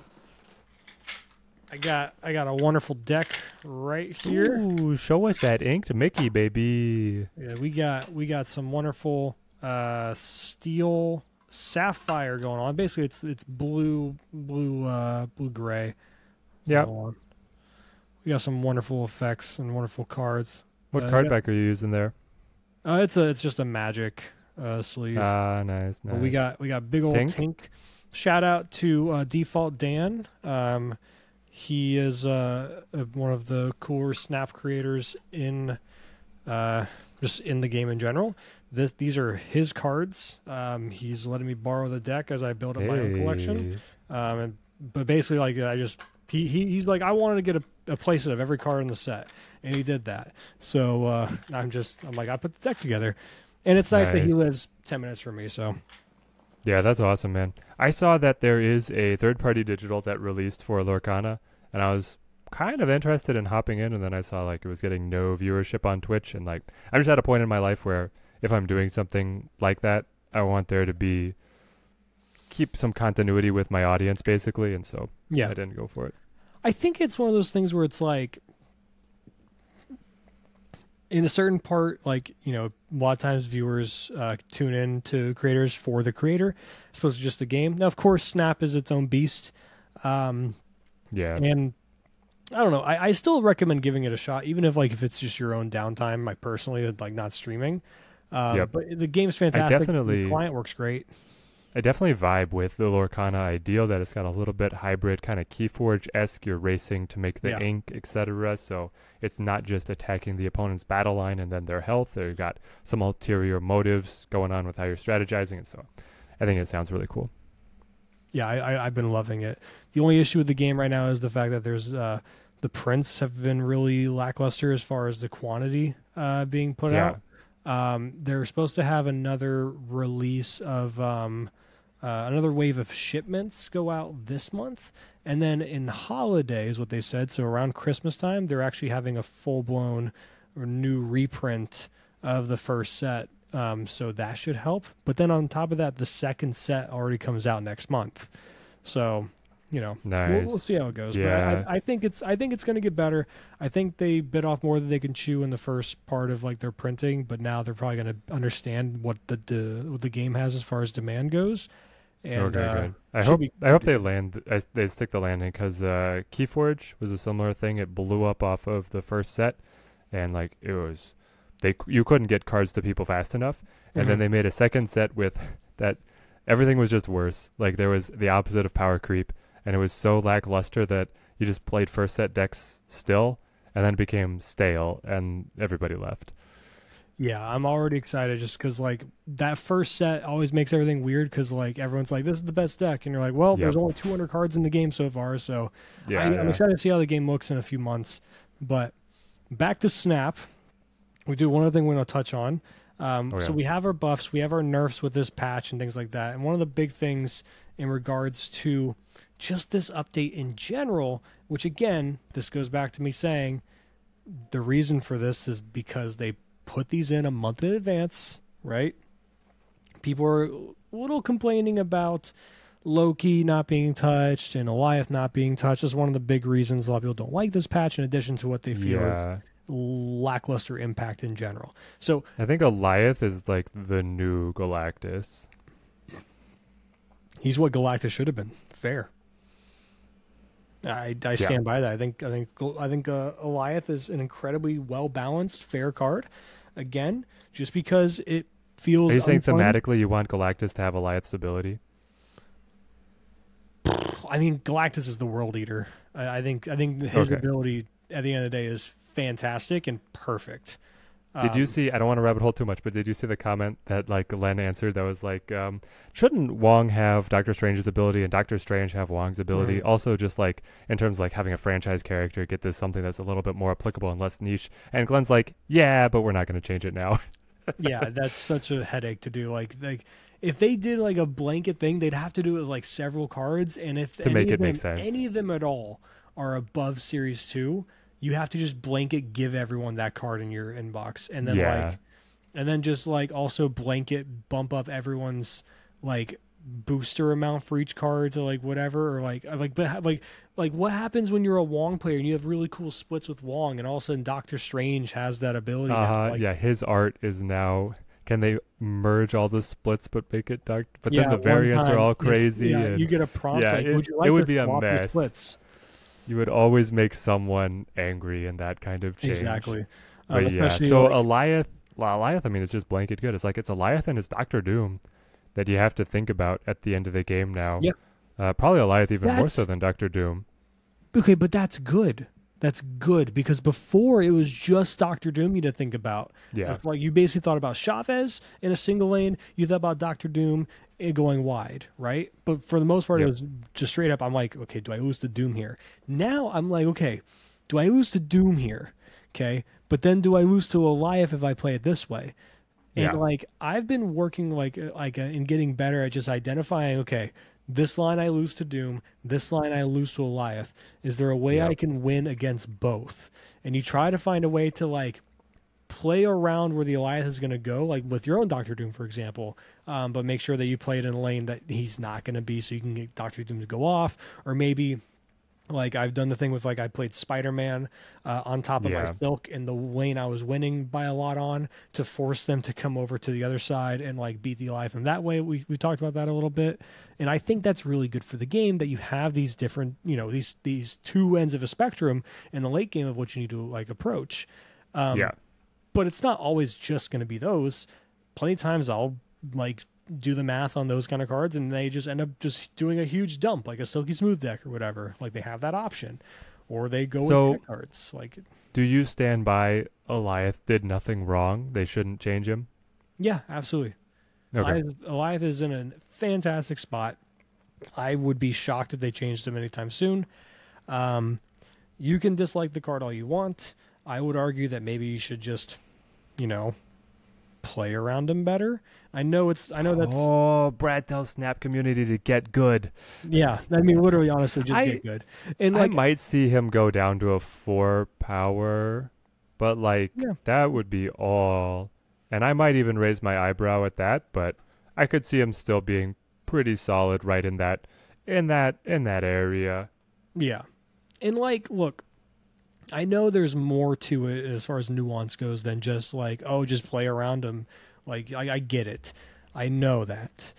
I got I got a wonderful deck right here. Ooh, show us that inked Mickey, baby. Yeah, we got we got some wonderful uh, steel sapphire going on. Basically, it's it's blue blue uh, blue gray. Yeah. going on. We got some wonderful effects and wonderful cards. What Uh, card yeah. back are you using there? Uh, it's a it's just a magic uh, sleeve. Ah, nice, nice. But we got we got big old Tink? Tink. Shout out to uh, Default Dan. Um, he is uh, uh, one of the cooler Snap creators in uh, just in the game in general. This, these are his cards. Um, he's letting me borrow the deck as I build up my own collection. Hey. Um, and, but basically, like I just he, he he's like I wanted to get a, a playset of every card in the set, and he did that. So uh, I'm just I'm like I put the deck together, and it's nice, that he Nice. lives ten minutes from me. So Yeah, that's awesome, man. I saw that there is a third-party digital that released for Lorcana, and I was kind of interested in hopping in, and then I saw like it was getting no viewership on Twitch, and like I'm just at a point in my life where if I'm doing something like that, I want there to be keep some continuity with my audience, basically, and so yeah, I didn't go for it. I think it's one of those things where it's like, in a certain part, like, you know, a lot of times viewers uh, tune in to creators for the creator, as opposed to just the game. Now, of course, Snap is its own beast. Um, Yeah, and I don't know. I, I still recommend giving it a shot, even if like if it's just your own downtime. Like personally, like not streaming. Um, Yep. But the game's fantastic. definitely- the client works great. I definitely vibe with the Lorcana ideal that it's got a little bit hybrid, kind of Keyforge-esque. You're racing to make the Yeah. ink, et cetera. So it's not just attacking the opponent's battle line and then their health. They've got some ulterior motives going on with how you're strategizing. And so I think it sounds really cool. Yeah, I, I, I've been loving it. The only issue with the game right now is the fact that there's uh, the prints have been really lackluster as far as the quantity uh, being put Yeah. out. Um, they're supposed to have another release of um, uh, another wave of shipments go out this month, and then in holidays, what they said. So around Christmas time, they're actually having a full blown or new reprint of the first set. Um, so that should help. But then on top of that, the second set already comes out next month. So, you know, Nice. we'll, we'll see how it goes. Yeah. But I, I think it's I think it's going to get better. I think they bit off more than they can chew in the first part of like their printing, but now they're probably going to understand what the, the what the game has as far as demand goes. And okay, uh, good. I should hope be- I hope they land. I, they stick the landing because uh, Keyforge was a similar thing. It blew up off of the first set, and like it was, they you couldn't get cards to people fast enough. And then Mhm. they made a second set with that. Everything was just worse. Like there was the opposite of power creep, and it was so lackluster that you just played first set decks still, and then it became stale, and everybody left. Yeah, I'm already excited just because like that first set always makes everything weird because like everyone's like, this is the best deck. And you're like, well, there's Yep. only two hundred cards in the game so far. So I, Yeah, I'm yeah. excited to see how the game looks in a few months. But back to Snap, we do one other thing we want to touch on. Um, Oh so yeah. we have our buffs, we have our nerfs with this patch and things like that. And one of the big things in regards to just this update in general, which again, this goes back to me saying the reason for this is because they put these in a month in advance, right? People are a little complaining about Loki not being touched and Goliath not being touched. Is one of the big reasons a lot of people don't like this patch, in addition to what they feel is Yeah. lackluster impact in general. So I think Goliath is like the new Galactus. he's what Galactus should have been. Fair. I, I Yeah. stand by that. I think I think I think uh, Goliath is an incredibly well balanced, fair card. Again, just because it feels Are you saying unfun. thematically you want Galactus to have Goliath's ability? I mean, Galactus is the world eater. I, I think I think his Okay. ability at the end of the day is fantastic and perfect. Did you Um, see? I don't want to rabbit hole too much, but did you see the comment that like Glenn answered that was like, um, shouldn't Wong have Doctor Strange's ability and Doctor Strange have Wong's ability? Mhm. Also, just like in terms of like having a franchise character get this something that's a little bit more applicable and less niche. And Glenn's like, yeah, but we're not going to change it now. Yeah, that's such a headache to do. Like like if they did like a blanket thing, they'd have to do it with like several cards, and if To any make of it them make sense. any of them at all are above series two, you have to just blanket give everyone that card in your inbox, and then Yeah. like and then just like also blanket bump up everyone's like booster amount for each card to like whatever or like like but like like what happens when you're a Wong player and you have really cool splits with Wong and all of a sudden Doctor Strange has that ability Uh now huh. like Yeah. His art is now. Can they merge all the splits but make it dark? But yeah then the one variants are time all if- crazy. yeah and you get a prompt yeah, like it, would you it like would to be a swap your mess. splits You would always make someone angry in that kind of change. exactly um, But yeah, especially so like Eliath, well, Eliath, I mean, it's just blanket good. It's like it's Eliath and it's Doctor Doom that you have to think about at the end of the game now. yeah Uh, probably Eliath even more so that's than Doctor Doom. okay but that's good. That's good because before it was just Doctor Doom you had to think about. Yeah. That's like you basically thought about Chavez in a single lane. You thought about Doctor Doom eh, going wide, right? But for the most part, it Yep. was just straight up. I'm like, okay, do I lose to Doom here? Now I'm like, okay, do I lose to Doom here? Okay, but then do I lose to Goliath if I play it this way? Yeah. And like I've been working like uh, like uh, in getting better at just identifying. Okay, this line I lose to Doom. This line I lose to Goliath. Is there a way I Yep. can win against both? And you try to find a way to like play around where the Goliath is going to go, like with your own Doctor Doom, for example. Um, but make sure that you play it in a lane that he's not going to be, so you can get Doctor Doom to go off, or maybe. Like I've done the thing with like I played Spider-Man uh, on top of my Yeah. Silk in the lane I was winning by a lot on to force them to come over to the other side and like beat the Goliath. And that way we we talked about that a little bit. And I think that's really good for the game that you have these different, you know, these these two ends of a spectrum in the late game of what you need to like approach. Um, Yeah. But it's not always just going to be those. Plenty of times I'll like do the math on those kind of cards and they just end up just doing a huge dump like a Silky Smooth deck or whatever. Like they have that option, or they go So- with deck cards. Like Do you stand by Eliath did nothing wrong? They shouldn't change him? yeah, absolutely. Okay. Eliath, Eliath is in a fantastic spot. I would be shocked if they changed him anytime soon. Um, you can dislike the card all you want. I would argue that maybe you should just, you know, play around him better. I know it's. I know that's. Oh, Brad tells Snap community to get good. Yeah, I mean, literally, honestly, just I- get good. And like, I might see him go down to a four power, but like Yeah. that would be all. And I might even raise my eyebrow at that, but I could see him still being pretty solid right in that in that in that area. yeah, and like, look, I know there's more to it as far as nuance goes than just like, oh, just play around him. Like, I, I get it. I know that.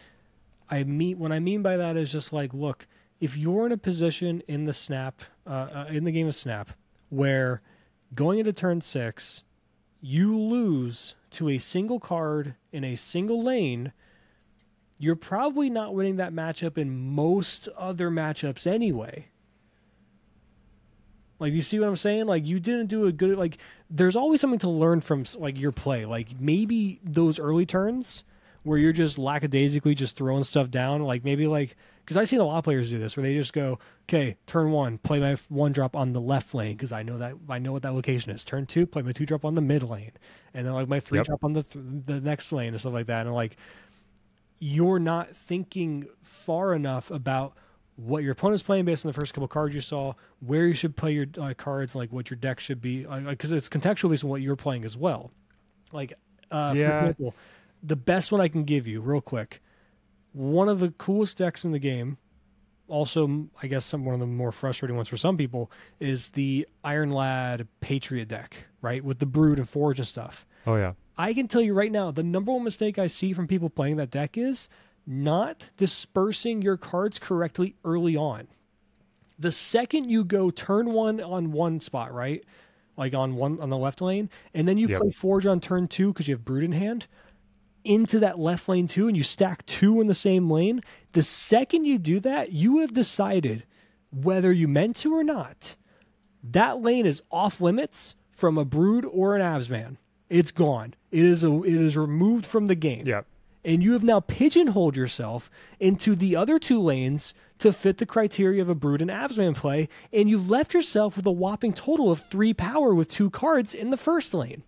I mean, what I mean by that is just like, look, if you're in a position in the snap, uh, uh, in the game of Snap, where going into turn six, you lose to a single card in a single lane, you're probably not winning that matchup in most other matchups anyway. Like, you see what I'm saying? Like, you didn't do a good, like, there's always something to learn from, like, your play. Like, maybe those early turns where you're just lackadaisically just throwing stuff down, like, maybe, like, because I've seen a lot of players do this, where they just go, okay, turn one, play my one drop on the left lane, because I know that, I know what that location is. Turn two, play my two drop on the mid lane. And then, like, my three Yep. drop on the th- the next lane and stuff like that. And, like, you're not thinking far enough about what your opponent's playing based on the first couple cards you saw, where you should play your uh, cards, like what your deck should be, because uh, it's contextual based on what you're playing as well. Like, uh, Yeah. for example, the best one I can give you, real quick, one of the coolest decks in the game, also, I guess some one of the more frustrating ones for some people, is the Iron Lad Patriot deck, right, with the Brood and Forge and stuff. Oh yeah. I can tell you right now, the number one mistake I see from people playing that deck is not dispersing your cards correctly early on. The second you go turn one on one spot, right? Like on one on the left lane, and then you Yep. play Forge on turn two because you have Brood in hand, into that left lane too, and you stack two in the same lane. The second you do that, you have decided, whether you meant to or not, that lane is off limits from a Brood or an Absman. It's gone. It is a it is removed from the game. Yeah. And you have now pigeonholed yourself into the other two lanes to fit the criteria of a Brood and Absman play, and you've left yourself with a whopping total of three power with two cards in the first lane.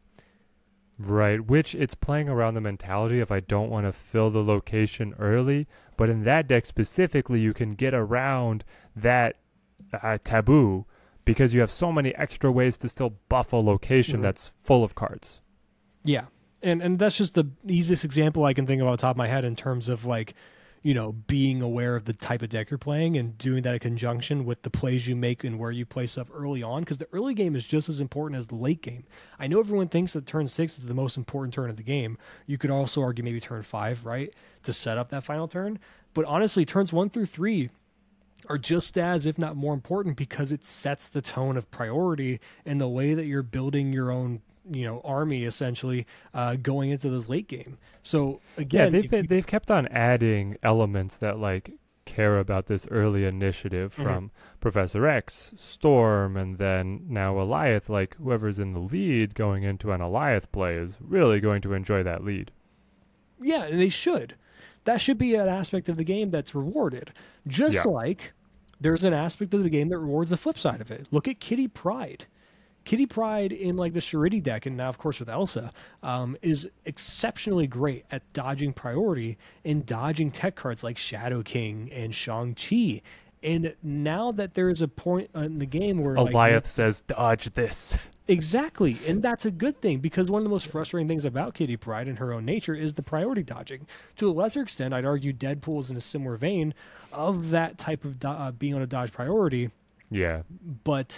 Right, which it's playing around the mentality of I don't want to fill the location early, but in that deck specifically, you can get around that uh, taboo because you have so many extra ways to still buff a location Mhm. that's full of cards. Yeah. And and that's just the easiest example I can think of off the top of my head in terms of, like, you know, being aware of the type of deck you're playing and doing that in conjunction with the plays you make and where you play stuff early on, because the early game is just as important as the late game. I know everyone thinks that turn six is the most important turn of the game. You could also argue maybe turn five, right, to set up that final turn. But honestly, turns one through three are just as, if not more important, because it sets the tone of priority and the way that you're building your own, you know, army essentially uh, going into this late game. So again, Yeah, they've if been, you- they've kept on adding elements that like care about this early initiative Mhm. from Professor X, Storm, and then now Eliath. Like whoever's in the lead going into an Eliath play is really going to enjoy that lead. yeah, and they should. That should be an aspect of the game that's rewarded. Just Yeah. like there's an aspect of the game that rewards the flip side of it. Look at Kitty Pryde. Kitty Pryde in like the Charity deck, and now of course with Elsa, um, is exceptionally great at dodging priority and dodging tech cards like Shadow King and Shang-Chi. And now that there is a point in the game where like, Eliath says, dodge this. exactly, and that's a good thing, because one of the most frustrating things about Kitty Pryde in her own nature is the priority dodging. To a lesser extent, I'd argue Deadpool is in a similar vein of that type of do- uh, being able to dodge priority, Yeah. but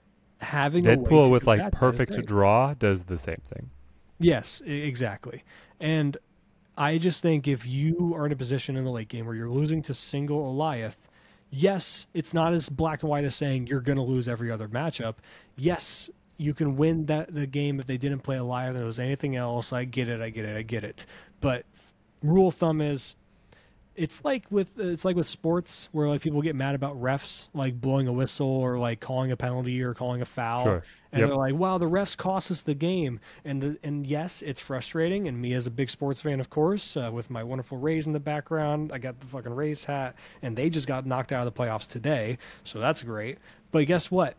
having a way Deadpool to with like combat that is perfect great. draw does the same thing. Yes, e- exactly. And I just think if you are in a position in the late game where you're losing to single Eliath, yes, it's not as black and white as saying you're going to lose every other matchup. Yes, you can win that the game if they didn't play Eliath and it was anything else. I get it, I get it, I get it. But rule of thumb is, it's like with it's like with sports where like people get mad about refs like blowing a whistle or like calling a penalty or calling a foul. Sure. And Yep. they're like, "Wow, the refs cost us the game." And the and yes, it's frustrating. And me as a big sports fan, of course, uh, with my wonderful Rays in the background, I got the fucking Rays hat, and they just got knocked out of the playoffs today, so that's great. But guess what?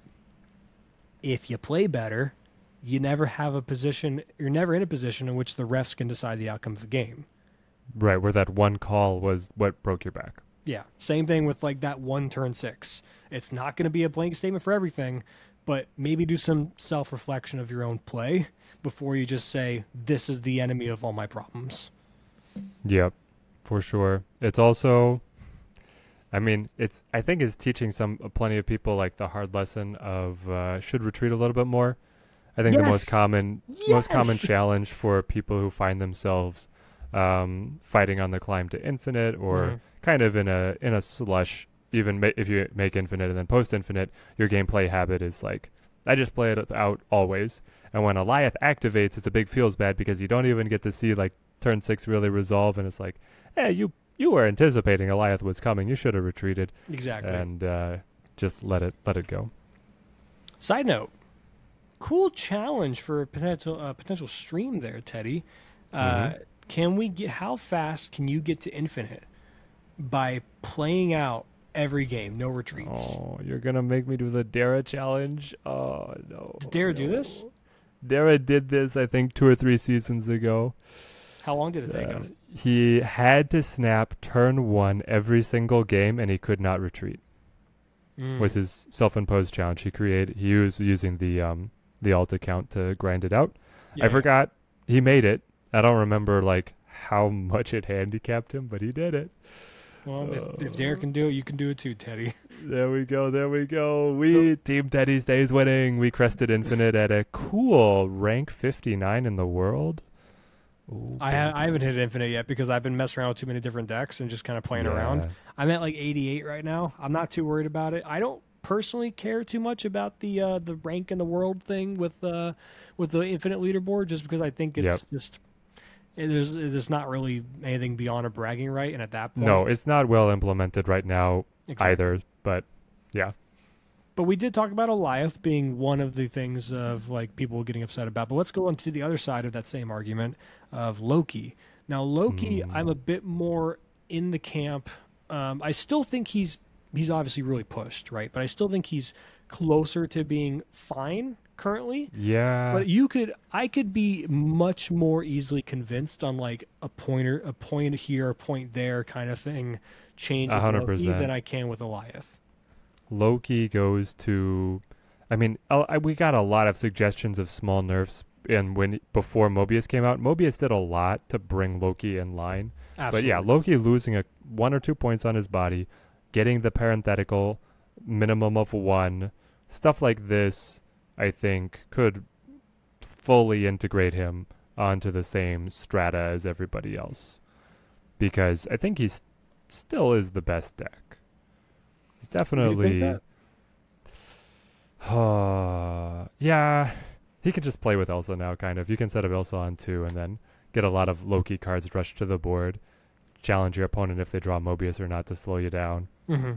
If you play better, you never have a position. You're never in a position in which the refs can decide the outcome of the game. Right, where that one call was what broke your back. Yeah, same thing with like that one turn six. It's not going to be a blank statement for everything, but maybe do some self-reflection of your own play before you just say, this is the enemy of all my problems. Yep, for sure. It's also, I mean, it's. I think it's teaching some plenty of people like the hard lesson of uh, should retreat a little bit more. I think the most Yes. common, most common Yes. challenge for people who find themselves um, fighting on the climb to infinite or Mhm. kind of in a in a slush. Even ma- if you make infinite and then post infinite, your gameplay habit is like, I just play it out always. And when Eliath activates, it's a big feels bad because you don't even get to see like turn six really resolve, and it's like, hey, you you were anticipating Eliath was coming. You should have retreated Exactly. and uh, just let it let it go. Side note, cool challenge for a potential uh, potential stream there, Teddy. Uh, Mm-hmm. can we get? How fast can you get to infinite by playing out every game, no retreats? Oh, you're gonna make me do the Dara challenge? Oh no, Did Dare do this? no. Dara did this, I think, two or three seasons ago. How long did it take Uh, him? he had to snap turn one every single game, and he could not retreat. Mm. Was his self-imposed challenge he created? He was using the um the alt account to grind it out. Yeah, I yeah. forgot he made it. I don't remember like how much it handicapped him, but he did it. Well, if, if Dare can do it, you can do it too, Teddy. There we go. There we go. We Team Teddy stays winning. We crested infinite at a cool rank fifty-nine in the world. Ooh, I ha- baby. I haven't hit infinite yet because I've been messing around with too many different decks and just kind of playing Yeah. around. I'm at like eighty-eight right now. I'm not too worried about it. I don't personally care too much about the uh, the rank in the world thing with uh, with the infinite leaderboard, just because I think it's Yep. just it, there's there's not really anything beyond a bragging right, and at that point, No, it's not well implemented right now exactly. either. But yeah, But we did talk about Eliath being one of the things of like people getting upset about. But let's go on to the other side of that same argument of Loki. Now Loki, Mm. I'm a bit more in the camp. Um, I still think he's he's obviously really pushed, right? But I still think he's closer to being fine currently. yeah, But you could, I could be much more easily convinced on like a pointer, a point here, a point there kind of thing, change A with hundred Loki percent. than I can with Eliath. Loki goes to. I mean, uh, I- we got a lot of suggestions of small nerfs, and when before Mobius came out, Mobius did a lot to bring Loki in line. Absolutely. But yeah, Loki losing a one or two points on his body, getting the parenthetical minimum of one, stuff like this, I think could fully integrate him onto the same strata as everybody else. Because I think he's still is the best deck. He's You think definitely that? uh, yeah. He could just play with Elsa now, kind of. You can set up Elsa on two and then get a lot of Loki cards rushed to the board. Challenge your opponent if they draw Mobius or not to slow you down. Mm-hmm.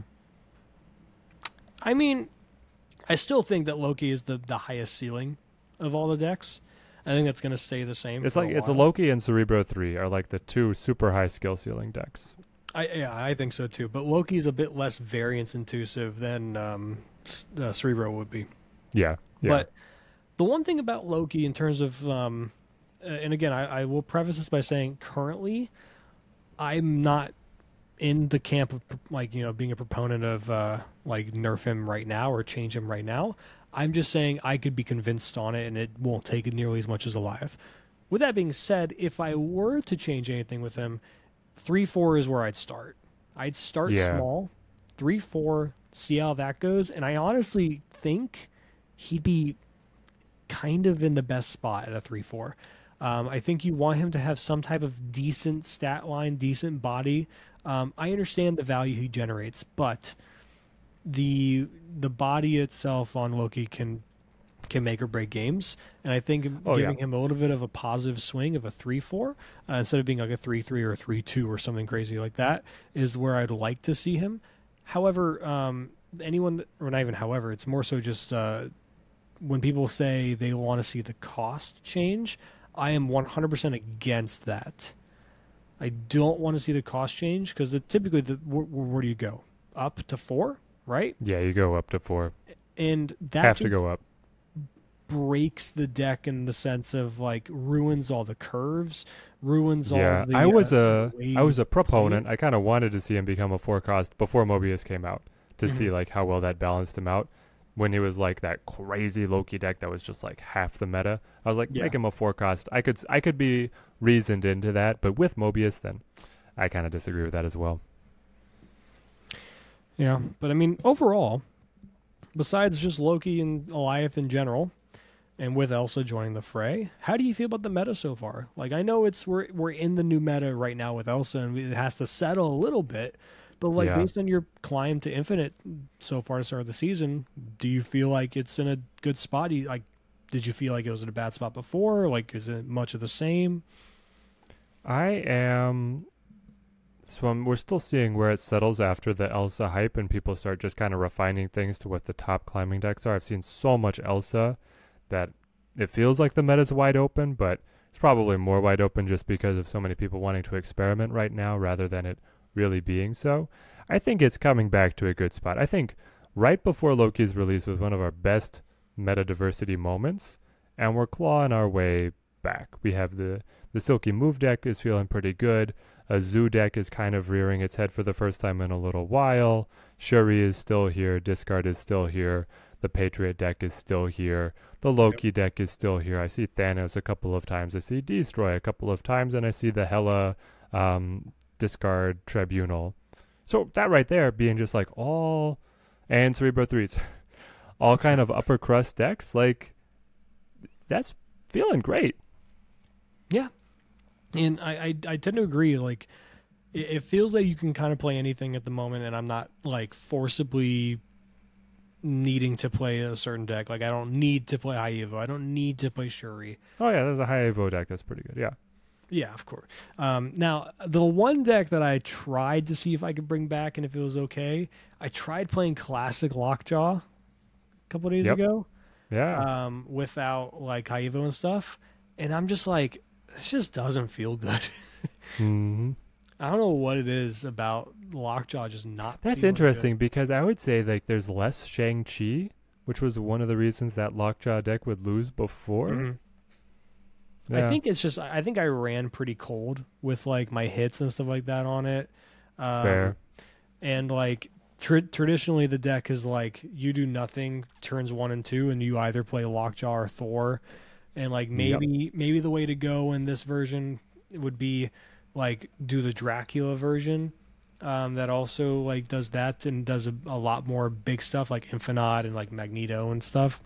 I mean, I still think that Loki is the, the highest ceiling of all the decks. I think that's going to stay the same. It's for like a it's a while. Loki and Cerebro three are like the two super high skill ceiling decks. I yeah, I think so too. But Loki's a bit less variance intensive than um, S- uh, Cerebro would be. Yeah, yeah. But the one thing about Loki in terms of, um, uh, and again, I, I will preface this by saying currently, I'm not in the camp of like you know being a proponent of uh, like nerf him right now or change him right now. I'm just saying I could be convinced on it, and it won't take nearly as much as Eliath. With that being said, if I were to change anything with him, three four is where I'd start. I'd start Yeah. small, three four, see how that goes, and I honestly think he'd be kind of in the best spot at a three four. Um, I think you want him to have some type of decent stat line, decent body. Um, I understand the value he generates, but the the body itself on Loki can can make or break games, and I think Oh, giving yeah. him a little bit of a positive swing of a three four uh, instead of being like a three three or a three two or something crazy like that is where I'd like to see him. However, um, anyone, that, or not even however, it's more so just uh, when people say they want to see the cost change, I am one hundred percent against that. I don't want to see the cost change because typically, the, where, where do you go? Up to four, right? Yeah, you go up to four. And that Have to just go up. breaks the deck in the sense of like ruins all the curves, ruins Yeah, all the. I was uh, a way I was a you proponent. I kind of wanted to see him become a four cost before Mobius came out to see Mhm. like how well that balanced him out. When he was like that crazy Loki deck that was just like half the meta, I was like, Yeah. make him a four cost. I could I could be reasoned into that, but with Mobius, then I kind of disagree with that as well. Yeah, but I mean, overall, besides just Loki and Eliath in general, and with Elsa joining the fray, how do you feel about the meta so far? Like, I know it's we're we're in the new meta right now with Elsa, and it has to settle a little bit. But like, Yeah. based on your climb to Infinite so far to start the season, do you feel like it's in a good spot? Do you, like, did you feel like it was in a bad spot before? Like, is it much of the same? I am So um, we're still seeing where it settles after the Elsa hype and people start just kind of refining things to what the top climbing decks are. I've seen so much Elsa that it feels like the meta's wide open, but it's probably more wide open just because of so many people wanting to experiment right now rather than it really being so. I think it's coming back to a good spot. I think right before Loki's release was one of our best meta diversity moments, and we're clawing our way back. We have the, the Silky Move deck is feeling pretty good. A Zoo deck is kind of rearing its head for the first time in a little while. Shuri is still here. Discard is still here. The Patriot deck is still here. The Loki yep. deck is still here. I see Thanos a couple of times. I see Destroy a couple of times. And I see the Hela um, Discard Tribunal. So that right there being just like all... And Cerebro threes. all kind of upper crust decks. Like, that's feeling great. Yeah. And I, I, I tend to agree. Like, it, it feels like you can kind of play anything at the moment, and I'm not like forcibly needing to play a certain deck. Like, I don't need to play High Evo. I don't need to play Shuri. Oh yeah, there's a High Evo deck that's pretty good. Yeah. Yeah, of course. Um, now, the one deck that I tried to see if I could bring back and if it was okay, I tried playing Classic Lockjaw a couple of days yep. ago. Yeah. Um, without like High Evo and stuff, and I'm just like, this just doesn't feel good. mm-hmm. I don't know what it is about Lockjaw just not. That's interesting good. Because I would say like there's less Shang-Chi, which was one of the reasons that Lockjaw deck would lose before. Mm-hmm. Yeah. I think it's just I think I ran pretty cold with like my hits and stuff like that on it. Um, Fair. And like tr- traditionally the deck is like you do nothing turns one and two, and you either play Lockjaw or Thor. And like maybe yep. maybe the way to go in this version would be like do the Dracula version um, that also like does that and does a, a lot more big stuff like Infinite and like Magneto and stuff.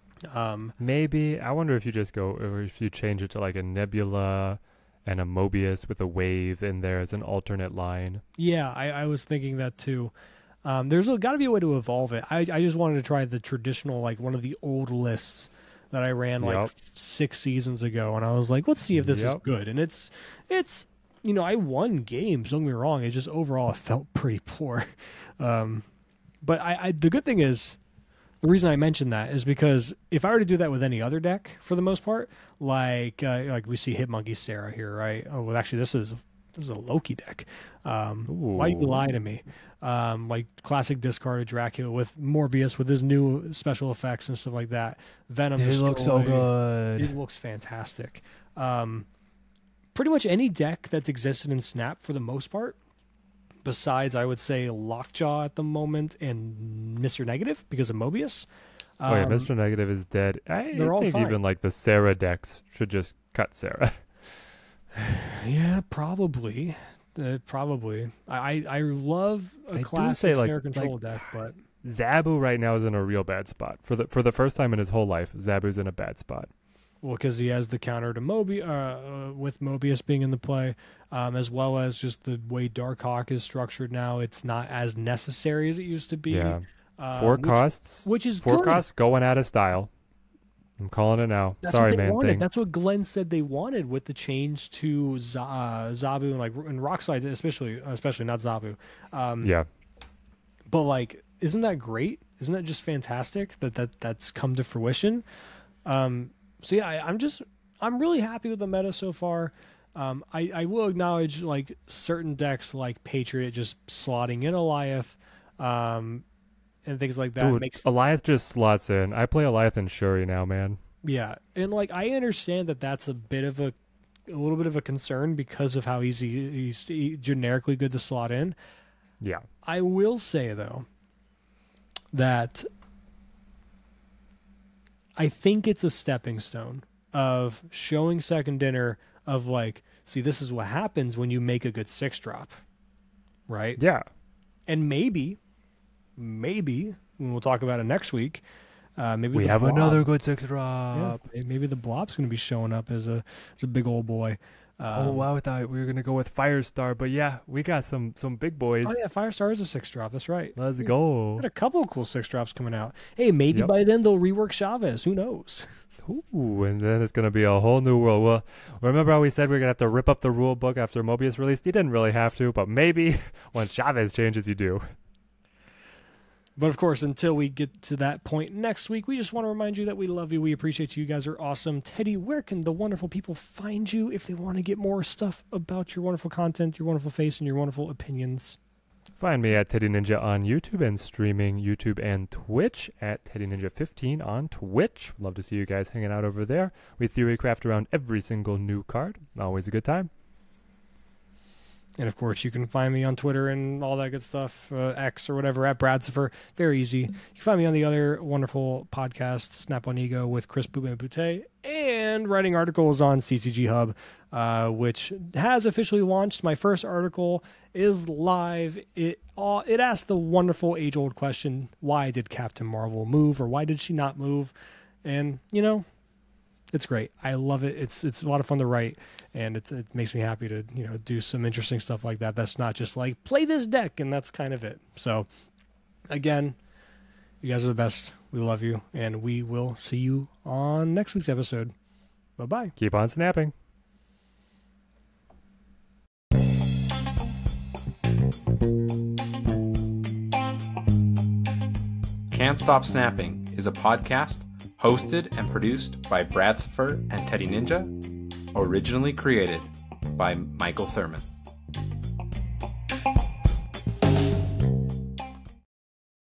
Um, maybe I wonder if you just go or if you change it to like a Nebula and a Mobius with a wave in there as an alternate line. Yeah, I, I was thinking that too. Um, there's got to be a way to evolve it. I I just wanted to try the traditional like one of the old lists that I ran like yep. six seasons ago, and I was like, let's see if this yep. is good. And it's, it's, you know, I won games, don't get me wrong. It just overall it felt pretty poor. Um, but I, I, the good thing is, the reason I mentioned that is because if I were to do that with any other deck, for the most part, like uh, like we see Hitmonkey Sarah here, right? Oh, well, actually, this is this is a Loki deck. Um, why you lie to me? Um, like classic discarded Dracula with Morbius with his new special effects and stuff like that. Venom. It looks so good. It looks fantastic. Um, pretty much any deck that's existed in Snap for the most part, besides I would say Lockjaw at the moment and Mister Negative because of Mobius. Um, oh yeah, Mister Um, Negative is dead. I think fine. even like the Sarah decks should just cut Sarah. Yeah, probably. Uh, probably. I I love a I classic say, like, snare control like, deck, but Zabu right now is in a real bad spot. For the for the first time in his whole life, Zabu's in a bad spot. well, because he has the counter to Mobi uh, uh, with Mobius being in the play, um, as well as just the way Darkhawk is structured now. It's not as necessary as it used to be. Yeah. Um, Four which, costs. which is four good. costs going out of style. I'm calling it now. That's Sorry, what they man. wanted. Thing. That's what Glenn said they wanted with the change to Z- uh, Zabu and like and Rockslide, especially, especially not Zabu. Um, yeah. But like, isn't that great? Isn't that just fantastic that that that's come to fruition? Um, so yeah, I, I'm just I'm really happy with the meta so far. Um, I I will acknowledge like certain decks like Patriot just slotting in Eliath, um, and things like that. Dude, makes Eliath just slots in. I play Eliath and Shuri now, man. Yeah, and like I understand that that's a bit of a, a little bit of a concern because of how easy he's generically good to slot in. Yeah. I will say though that I think it's a stepping stone of showing Second Dinner of like, see, this is what happens when you make a good six drop, right? Yeah. And maybe, maybe and we'll talk about it next week. Uh, maybe we the have blob, another good six drop. Yeah, maybe the Blob's going to be showing up as a as a big old boy. Um, oh wow, I thought we were gonna go with Firestar, but yeah, we got some some big boys. Oh yeah, Firestar is a six drop. That's right. Let's We've go. got a couple of cool six drops coming out. Hey, maybe Yep. by then they'll rework Chavez. Who knows? Ooh, and then it's gonna be a whole new world. Well, remember how we said we we're gonna have to rip up the rule book after Mobius released? You didn't really have to, but maybe once Chavez changes, you do. But of course, until we get to that point next week, we just want to remind you that we love you. We appreciate you. You guys are awesome. Teddy, where can the wonderful people find you if they want to get more stuff about your wonderful content, your wonderful face, and your wonderful opinions? Find me at Teddy Ninja on YouTube and streaming YouTube and Twitch at Teddy Ninja fifteen on Twitch. Love to see you guys hanging out over there. We theorycraft around every single new card. Always a good time. And of course, you can find me on Twitter and all that good stuff, uh, X or whatever, at Bradsifer. Very easy. You can find me on the other wonderful podcast, Snap on Ego, with Chris Boubin-Boutte, and writing articles on C C G Hub, uh, which has officially launched. My first article is live. It uh, it asked the wonderful age-old question, why did Captain Marvel move, or why did she not move? And, you know, it's great. I love it. It's it's a lot of fun to write, and it's, it makes me happy to, you know, do some interesting stuff like that. That's not just like, play this deck, and that's kind of it. So, again, you guys are the best. We love you, and we will see you on next week's episode. Bye-bye. Keep on snapping. Can't Stop Snapping is a podcast hosted and produced by Bradsifer and Teddy Ninja, originally created by Michael Thurman.